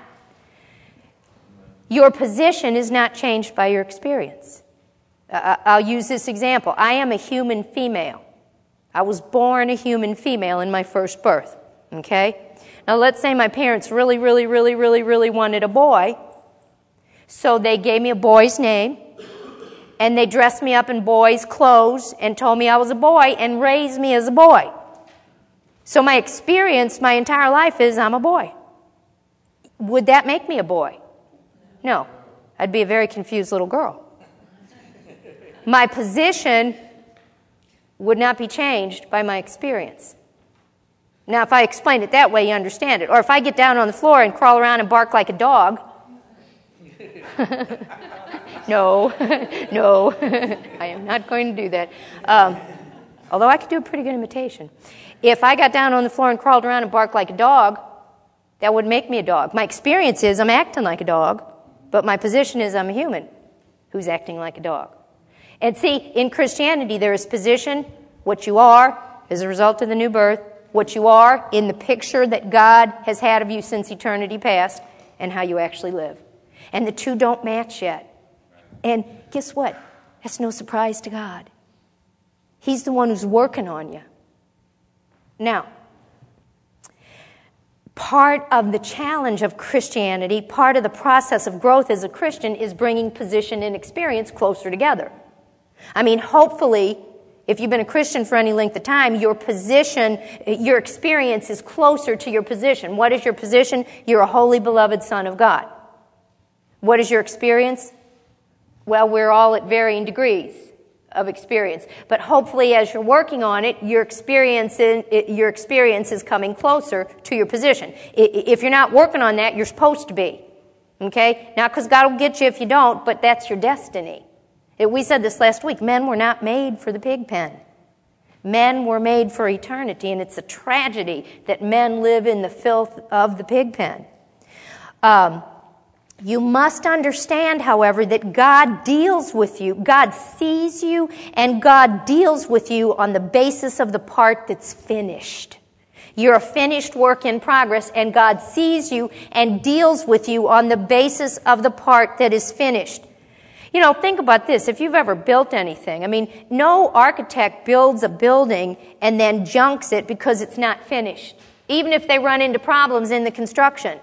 [SPEAKER 1] your position is not changed by your experience. Uh, I'll use this example. I am a human female. I was born a human female in my first birth. Okay? Now let's say my parents really, really, really, really, really wanted a boy. So they gave me a boy's name. And they dressed me up in boys' clothes and told me I was a boy and raised me as a boy. So my experience my entire life is I'm a boy. Would that make me a boy? No. I'd be a very confused little girl. My position would not be changed by my experience. Now, if I explain it that way, you understand it. Or if I get down on the floor and crawl around and bark like a dog. no, no, I am not going to do that. Um, although I could do a pretty good imitation. If I got down on the floor and crawled around and barked like a dog, that would make me a dog. My experience is I'm acting like a dog, but my position is I'm a human who's acting like a dog. And see, in Christianity, there is position, what you are as a result of the new birth, what you are in the picture that God has had of you since eternity past, and how you actually live. And the two don't match yet. And guess what? That's no surprise to God. He's the one who's working on you. Now, part of the challenge of Christianity, part of the process of growth as a Christian is bringing position and experience closer together. I mean, hopefully, if you've been a Christian for any length of time, your position, your experience is closer to your position. What is your position? You're a holy, beloved Son of God. What is your experience? Well, we're all at varying degrees of experience. But hopefully, as you're working on it, your experience, in, your experience is coming closer to your position. If you're not working on that, you're supposed to be. Okay? Not because God will get you if you don't, but that's your destiny. We said this last week. Men were not made for the pig pen. Men were made for eternity, and it's a tragedy that men live in the filth of the pig pen. Um, you must understand, however, that God deals with you. God sees you, and God deals with you on the basis of the part that's finished. You're a finished work in progress, and God sees you and deals with you on the basis of the part that is finished. You know, think about this. If you've ever built anything, I mean, no architect builds a building and then junks it because it's not finished, even if they run into problems in the construction.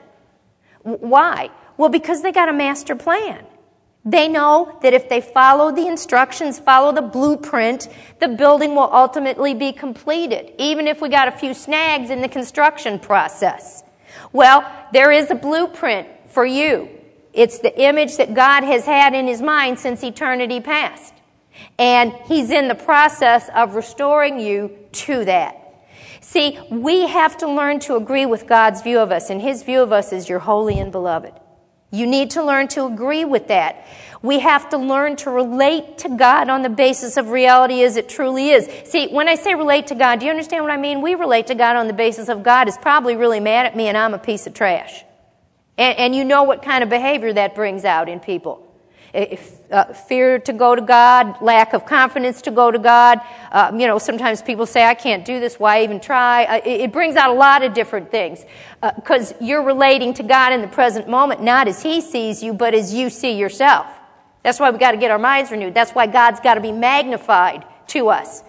[SPEAKER 1] Why? Well, because they got a master plan. They know that if they follow the instructions, follow the blueprint, the building will ultimately be completed, even if we got a few snags in the construction process. Well, there is a blueprint for you. It's the image that God has had in His mind since eternity past. And He's in the process of restoring you to that. See, we have to learn to agree with God's view of us, and His view of us is you're holy and beloved. You need to learn to agree with that. We have to learn to relate to God on the basis of reality as it truly is. See, when I say relate to God, do you understand what I mean? We relate to God on the basis of God is probably really mad at me and I'm a piece of trash. And, and you know what kind of behavior that brings out in people. If, uh, fear to go to God, lack of confidence to go to God. Uh, you know, sometimes people say, I can't do this, why even try? Uh, it, it brings out a lot of different things. Because uh, you're relating to God in the present moment, not as He sees you, but as you see yourself. That's why we've got to get our minds renewed. That's why God's got to be magnified to us.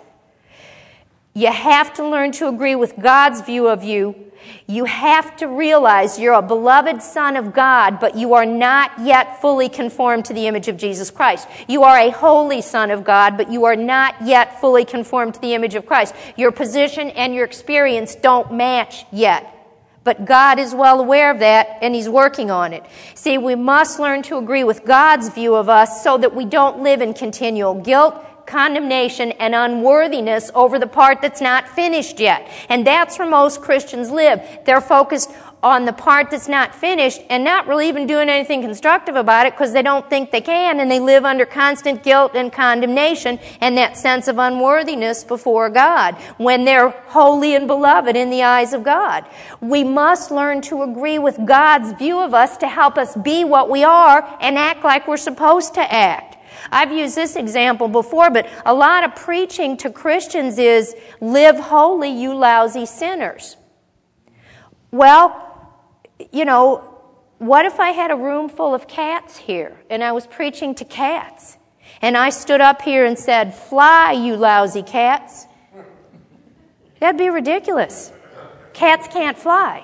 [SPEAKER 1] You have to learn to agree with God's view of you. You have to realize you're a beloved son of God, but you are not yet fully conformed to the image of Jesus Christ. You are a holy son of God, but you are not yet fully conformed to the image of Christ. Your position and your experience don't match yet. But God is well aware of that, and He's working on it. See, we must learn to agree with God's view of us so that we don't live in continual guilt, condemnation, and unworthiness over the part that's not finished yet. And that's where most Christians live. They're focused on the part that's not finished and not really even doing anything constructive about it because they don't think they can, and they live under constant guilt and condemnation and that sense of unworthiness before God when they're holy and beloved in the eyes of God. We must learn to agree with God's view of us to help us be what we are and act like we're supposed to act. I've used this example before, but a lot of preaching to Christians is, live holy, you lousy sinners. Well, you know, what if I had a room full of cats here and I was preaching to cats and I stood up here and said, fly, you lousy cats? That'd be ridiculous. Cats can't fly.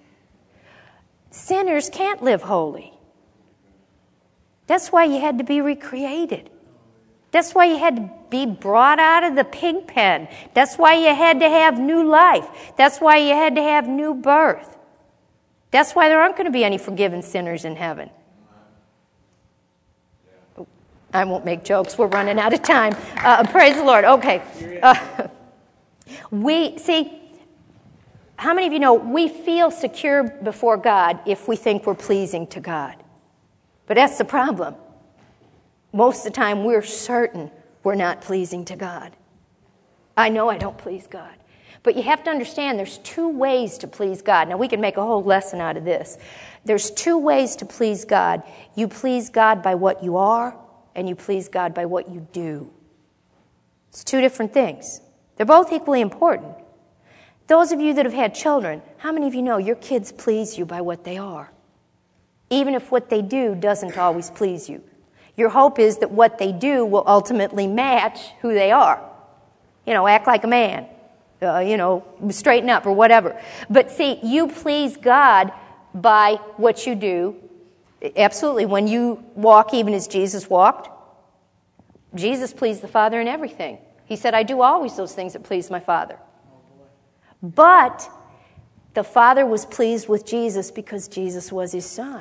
[SPEAKER 1] Sinners can't live holy. That's why you had to be recreated. That's why you had to be brought out of the pig pen. That's why you had to have new life. That's why you had to have new birth. That's why there aren't going to be any forgiven sinners in heaven. I won't make jokes. We're running out of time. Uh, praise the Lord. Okay. Uh, we, see, how many of you know we feel secure before God if we think we're pleasing to God? But that's the problem. Most of the time we're certain we're not pleasing to God. I know I don't please God. But you have to understand there's two ways to please God. Now, we can make a whole lesson out of this. There's two ways to please God. You please God by what you are, and you please God by what you do. It's two different things. They're both equally important. Those of you that have had children, how many of you know your kids please you by what they are? Even if what they do doesn't always please you. Your hope is that what they do will ultimately match who they are. You know, act like a man. Uh, you know, straighten up or whatever. But see, you please God by what you do. Absolutely. When you walk even as Jesus walked, Jesus pleased the Father in everything. He said, I do always those things that please my Father. But the Father was pleased with Jesus because Jesus was His Son.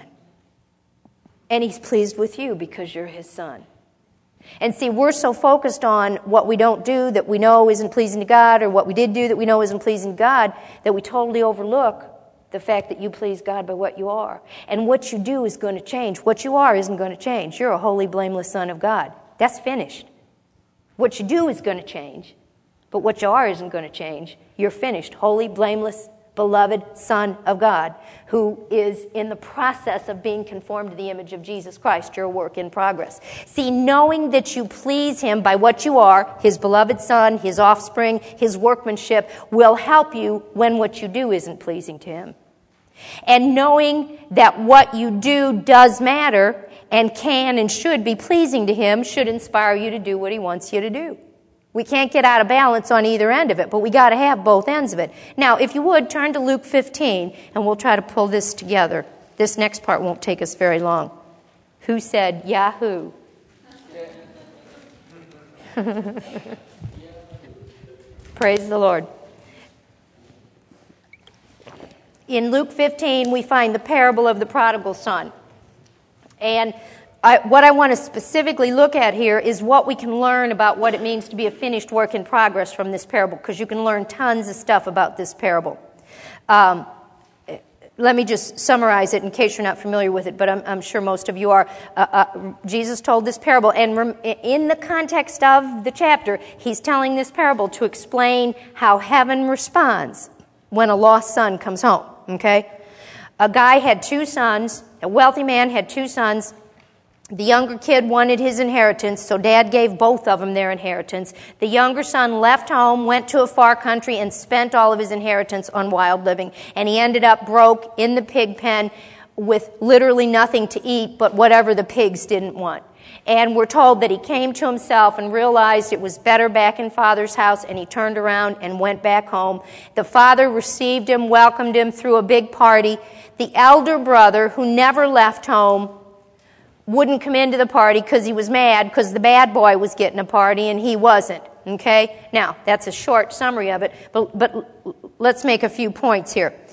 [SPEAKER 1] And He's pleased with you because you're His Son. And see, we're so focused on what we don't do that we know isn't pleasing to God, or what we did do that we know isn't pleasing to God, that we totally overlook the fact that you please God by what you are. And what you do is going to change. What you are isn't going to change. You're a holy, blameless Son of God. That's finished. What you do is going to change, but what you are isn't going to change. You're finished, holy, blameless, beloved Son of God, who is in the process of being conformed to the image of Jesus Christ, your work in progress. See, knowing that you please Him by what you are, His beloved Son, His offspring, His workmanship, will help you when what you do isn't pleasing to Him. And knowing that what you do does matter and can and should be pleasing to Him should inspire you to do what He wants you to do. We can't get out of balance on either end of it, but we got to have both ends of it. Now, if you would, turn to Luke fifteen, and we'll try to pull this together. This next part won't take us very long. Who said Yahoo? Praise the Lord. In Luke fifteen, we find the parable of the prodigal son. And I, what I want to specifically look at here is what we can learn about what it means to be a finished work in progress from this parable, because you can learn tons of stuff about this parable. Um, let me just summarize it in case you're not familiar with it, but I'm, I'm sure most of you are. Uh, uh, Jesus told this parable, and rem- in the context of the chapter, He's telling this parable to explain how heaven responds when a lost son comes home, okay? A guy had two sons, a wealthy man had two sons. The younger kid wanted his inheritance, so Dad gave both of them their inheritance. The younger son left home, went to a far country, and spent all of his inheritance on wild living. And he ended up broke in the pig pen with literally nothing to eat but whatever the pigs didn't want. And we're told that he came to himself and realized it was better back in Father's house, and he turned around and went back home. The father received him, welcomed him, threw a big party. The elder brother, who never left home, wouldn't come into the party because he was mad because the bad boy was getting a party and he wasn't. Okay? Now, that's a short summary of it, but, but let's make a few points here.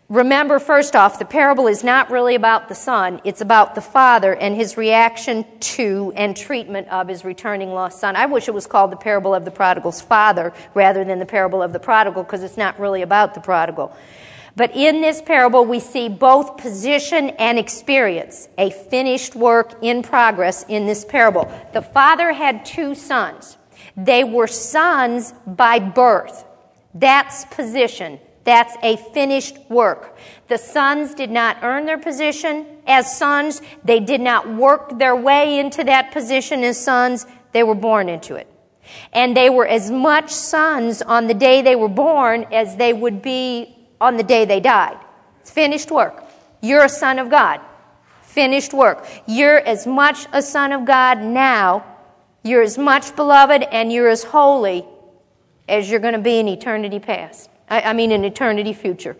[SPEAKER 1] remember, first off, the parable is not really about the son. It's about the father and his reaction to and treatment of his returning lost son. I wish it was called the parable of the prodigal's father rather than the parable of the prodigal, because it's not really about the prodigal. But in this parable, we see both position and experience, a finished work in progress in this parable. The father had two sons. They were sons by birth. That's position. That's a finished work. The sons did not earn their position as sons. They did not work their way into that position as sons. They were born into it. And they were as much sons on the day they were born as they would be on the day they died. It's finished work. You're a son of God. Finished work. You're as much a son of God now. You're as much beloved and you're as holy as you're going to be in eternity past. I, I mean in eternity future.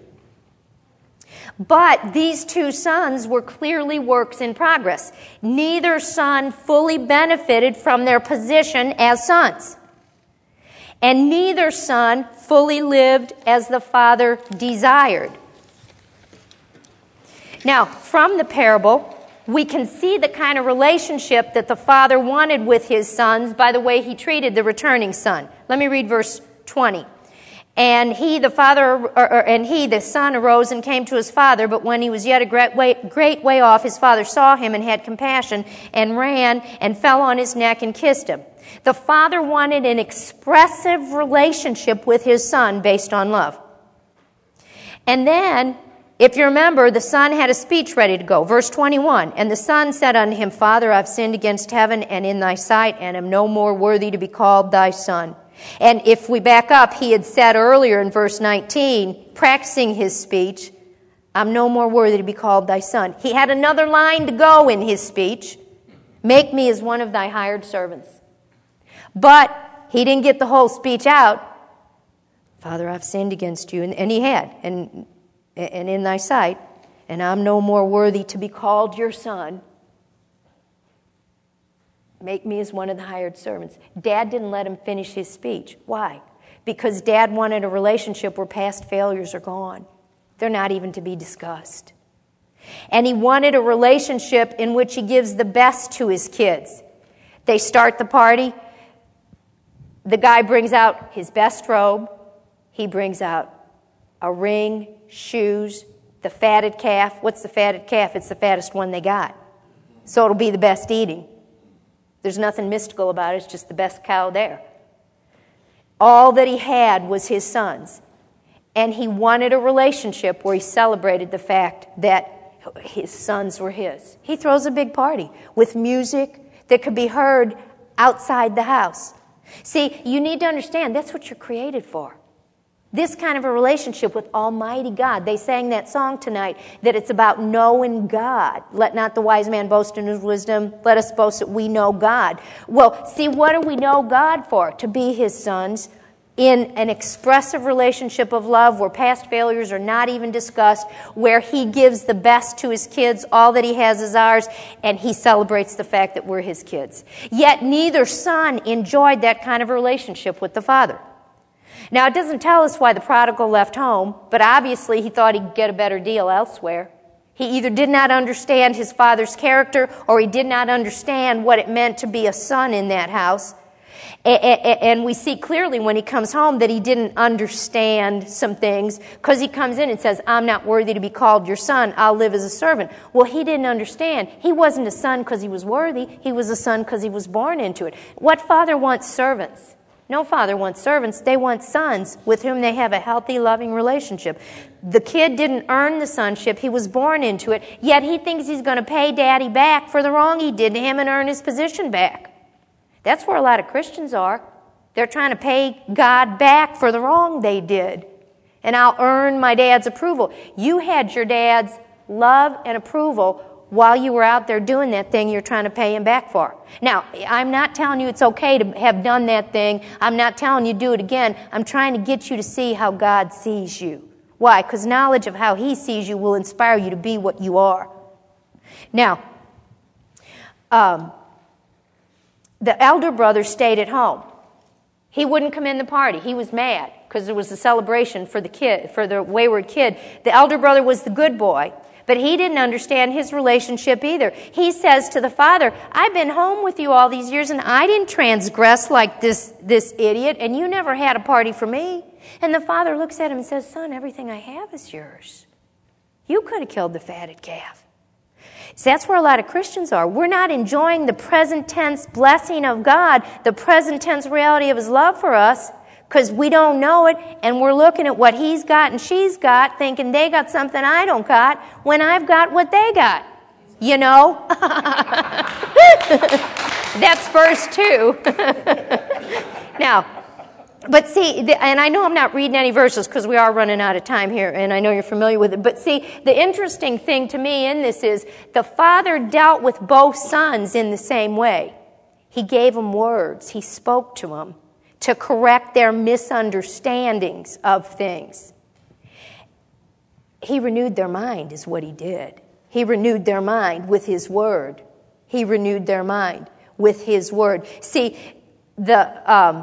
[SPEAKER 1] But these two sons were clearly works in progress. Neither son fully benefited from their position as sons. And neither son fully lived as the father desired. Now, from the parable, we can see the kind of relationship that the father wanted with his sons by the way he treated the returning son. Let me read verse twenty. And he, the father, or, or, and he, the son, arose and came to his father. But when he was yet a great way, great way off, his father saw him and had compassion and ran and fell on his neck and kissed him. The father wanted an expressive relationship with his son based on love. And then, if you remember, the son had a speech ready to go. Verse twenty-one, and the son said unto him, Father, I've sinned against heaven and in thy sight, and am no more worthy to be called thy son. And if we back up, he had said earlier in verse nineteen, practicing his speech, I'm no more worthy to be called thy son. He had another line to go in his speech, make me as one of thy hired servants. But he didn't get the whole speech out. Father, I've sinned against you. And, and he had, and, and in thy sight, and I'm no more worthy to be called your son. Make me as one of the hired servants. Dad didn't let him finish his speech. Why? Because Dad wanted a relationship where past failures are gone. They're not even to be discussed. And he wanted a relationship in which he gives the best to his kids. They start the party. The guy brings out his best robe. He brings out a ring, shoes, the fatted calf. What's the fatted calf? It's the fattest one they got. So it'll be the best eating. There's nothing mystical about it. It's just the best cow there. All that he had was his sons. And he wanted a relationship where he celebrated the fact that his sons were his. He throws a big party with music that could be heard outside the house. See, you need to understand that's what you're created for. This kind of a relationship with Almighty God. They sang that song tonight that it's about knowing God. Let not the wise man boast in his wisdom. Let us boast that we know God. Well, see, what do we know God for? To be his sons in an expressive relationship of love where past failures are not even discussed, where he gives the best to his kids, all that he has is ours, and he celebrates the fact that we're his kids. Yet neither son enjoyed that kind of relationship with the father. Now, it doesn't tell us why the prodigal left home, but obviously he thought he'd get a better deal elsewhere. He either did not understand his father's character or he did not understand what it meant to be a son in that house. And we see clearly when he comes home that he didn't understand some things because he comes in and says, I'm not worthy to be called your son. I'll live as a servant. Well, he didn't understand. He wasn't a son because he was worthy. He was a son because he was born into it. What father wants servants? No father wants servants. They want sons with whom they have a healthy, loving relationship. The kid didn't earn the sonship. He was born into it. Yet he thinks he's going to pay daddy back for the wrong he did to him and earn his position back. That's where a lot of Christians are. They're trying to pay God back for the wrong they did. And I'll earn my dad's approval. You had your dad's love and approval while you were out there doing that thing you're trying to pay him back for. Now, I'm not telling you it's okay to have done that thing. I'm not telling you do it again. I'm trying to get you to see how God sees you. Why? Because knowledge of how he sees you will inspire you to be what you are. Now, um, the elder brother stayed at home. He wouldn't come in the party. He was mad. because there was a celebration for the kid, for the wayward kid. The elder brother was the good boy, but he didn't understand his relationship either. He says to the father, I've been home with you all these years, and I didn't transgress like this, this idiot, and you never had a party for me. And the father looks at him and says, son, everything I have is yours. You could have killed the fatted calf. See, that's where a lot of Christians are. We're not enjoying the present tense blessing of God, the present tense reality of His love for us, because we don't know it, and we're looking at what he's got and she's got, thinking they got something I don't got, when I've got what they got. You know? That's verse two. Now, but see, and I know I'm not reading any verses because we are running out of time here, and I know you're familiar with it. But see, the interesting thing to me in this is the father dealt with both sons in the same way. He gave them words. He spoke to them to correct their misunderstandings of things. He renewed their mind is what he did. He renewed their mind with his word. He renewed their mind with his word. See, the... Um,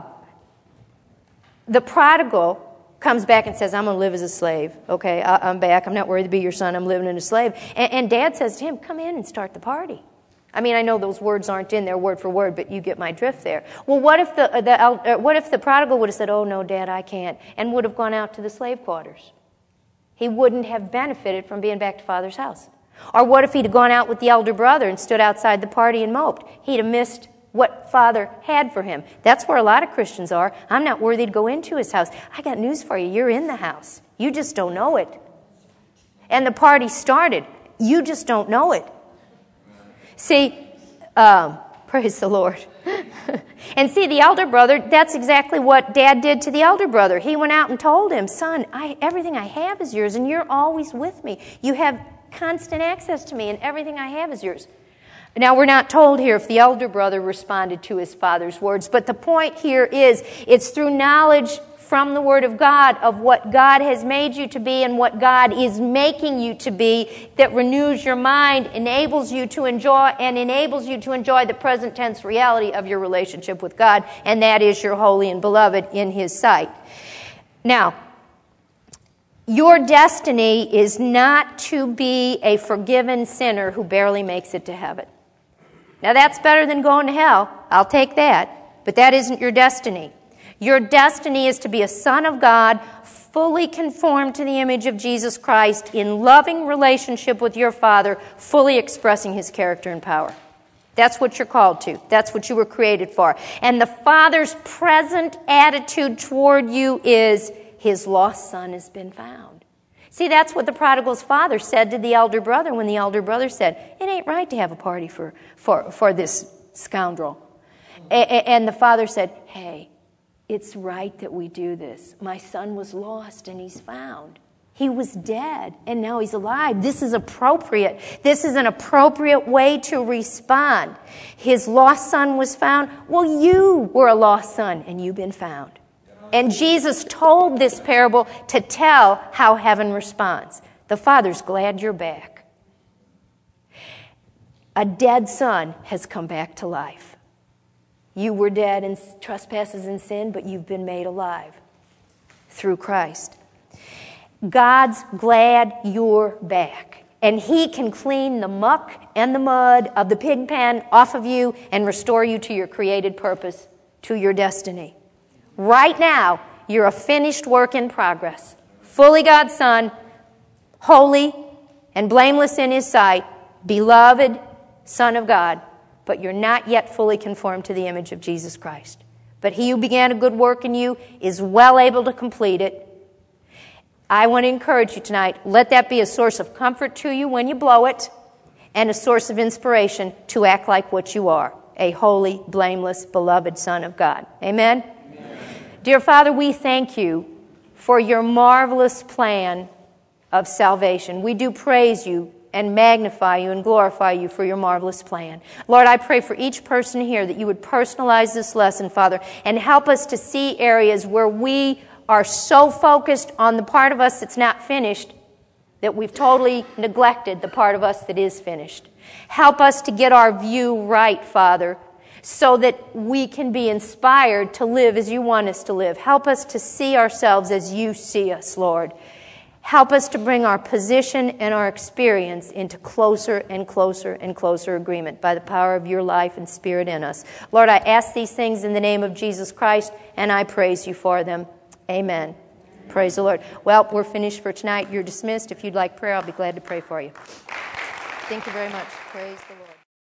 [SPEAKER 1] The prodigal comes back and says, I'm going to live as a slave. Okay, I, I'm back. I'm not worried to be your son. I'm living as a slave. And, and dad says to him, come in and start the party. I mean, I know those words aren't in there word for word, but you get my drift there. Well, what if the, the uh, what if the prodigal would have said, oh, no, Dad, I can't, and would have gone out to the slave quarters? He wouldn't have benefited from being back to Father's house. Or what if he'd have gone out with the elder brother and stood outside the party and moped? He'd have missed what Father had for him. That's where a lot of Christians are. I'm not worthy to go into his house. I got news for you. You're in the house. You just don't know it. And the party started. You just don't know it. See, um, praise the Lord. And see, the elder brother, that's exactly what Dad did to the elder brother. He went out and told him, son, I, everything I have is yours, and you're always with me. You have constant access to me, and everything I have is yours. Now, we're not told here if the elder brother responded to his father's words, but the point here is it's through knowledge from the Word of God of what God has made you to be and what God is making you to be that renews your mind, enables you to enjoy, and enables you to enjoy the present tense reality of your relationship with God, and that is you're holy and beloved in His sight. Now, your destiny is not to be a forgiven sinner who barely makes it to heaven. Now, that's better than going to hell. I'll take that. But that isn't your destiny. Your destiny is to be a son of God, fully conformed to the image of Jesus Christ, in loving relationship with your Father, fully expressing His character and power. That's what you're called to. That's what you were created for. And the Father's present attitude toward you is, His lost son has been found. See, that's what the prodigal's father said to the elder brother when the elder brother said, it ain't right to have a party for, for, for this scoundrel. A- and the father said, hey, it's right that we do this. My son was lost and he's found. He was dead and now he's alive. This is appropriate. This is an appropriate way to respond. His lost son was found. Well, you were a lost son and you've been found. And Jesus told this parable to tell how heaven responds. The Father's glad you're back. A dead son has come back to life. You were dead in trespasses and sin, but you've been made alive through Christ. God's glad you're back. And He can clean the muck and the mud of the pig pen off of you and restore you to your created purpose, to your destiny. Right now, you're a finished work in progress. Fully God's Son, holy and blameless in His sight, beloved Son of God, but you're not yet fully conformed to the image of Jesus Christ. But He who began a good work in you is well able to complete it. I want to encourage you tonight, let that be a source of comfort to you when you blow it, and a source of inspiration to act like what you are, a holy, blameless, beloved Son of God. Amen? Dear Father, we thank you for your marvelous plan of salvation. We do praise you and magnify you and glorify you for your marvelous plan. Lord, I pray for each person here that you would personalize this lesson, Father, and help us to see areas where we are so focused on the part of us that's not finished that we've totally neglected the part of us that is finished. Help us to get our view right, Father, so that we can be inspired to live as you want us to live. Help us to see ourselves as you see us, Lord. Help us to bring our position and our experience into closer and closer and closer agreement by the power of your life and Spirit in us. Lord, I ask these things in the name of Jesus Christ, and I praise you for them. Amen. Praise the Lord. Well, we're finished for tonight. You're dismissed. If you'd like prayer, I'll be glad to pray for you. Thank you very much. Praise the Lord.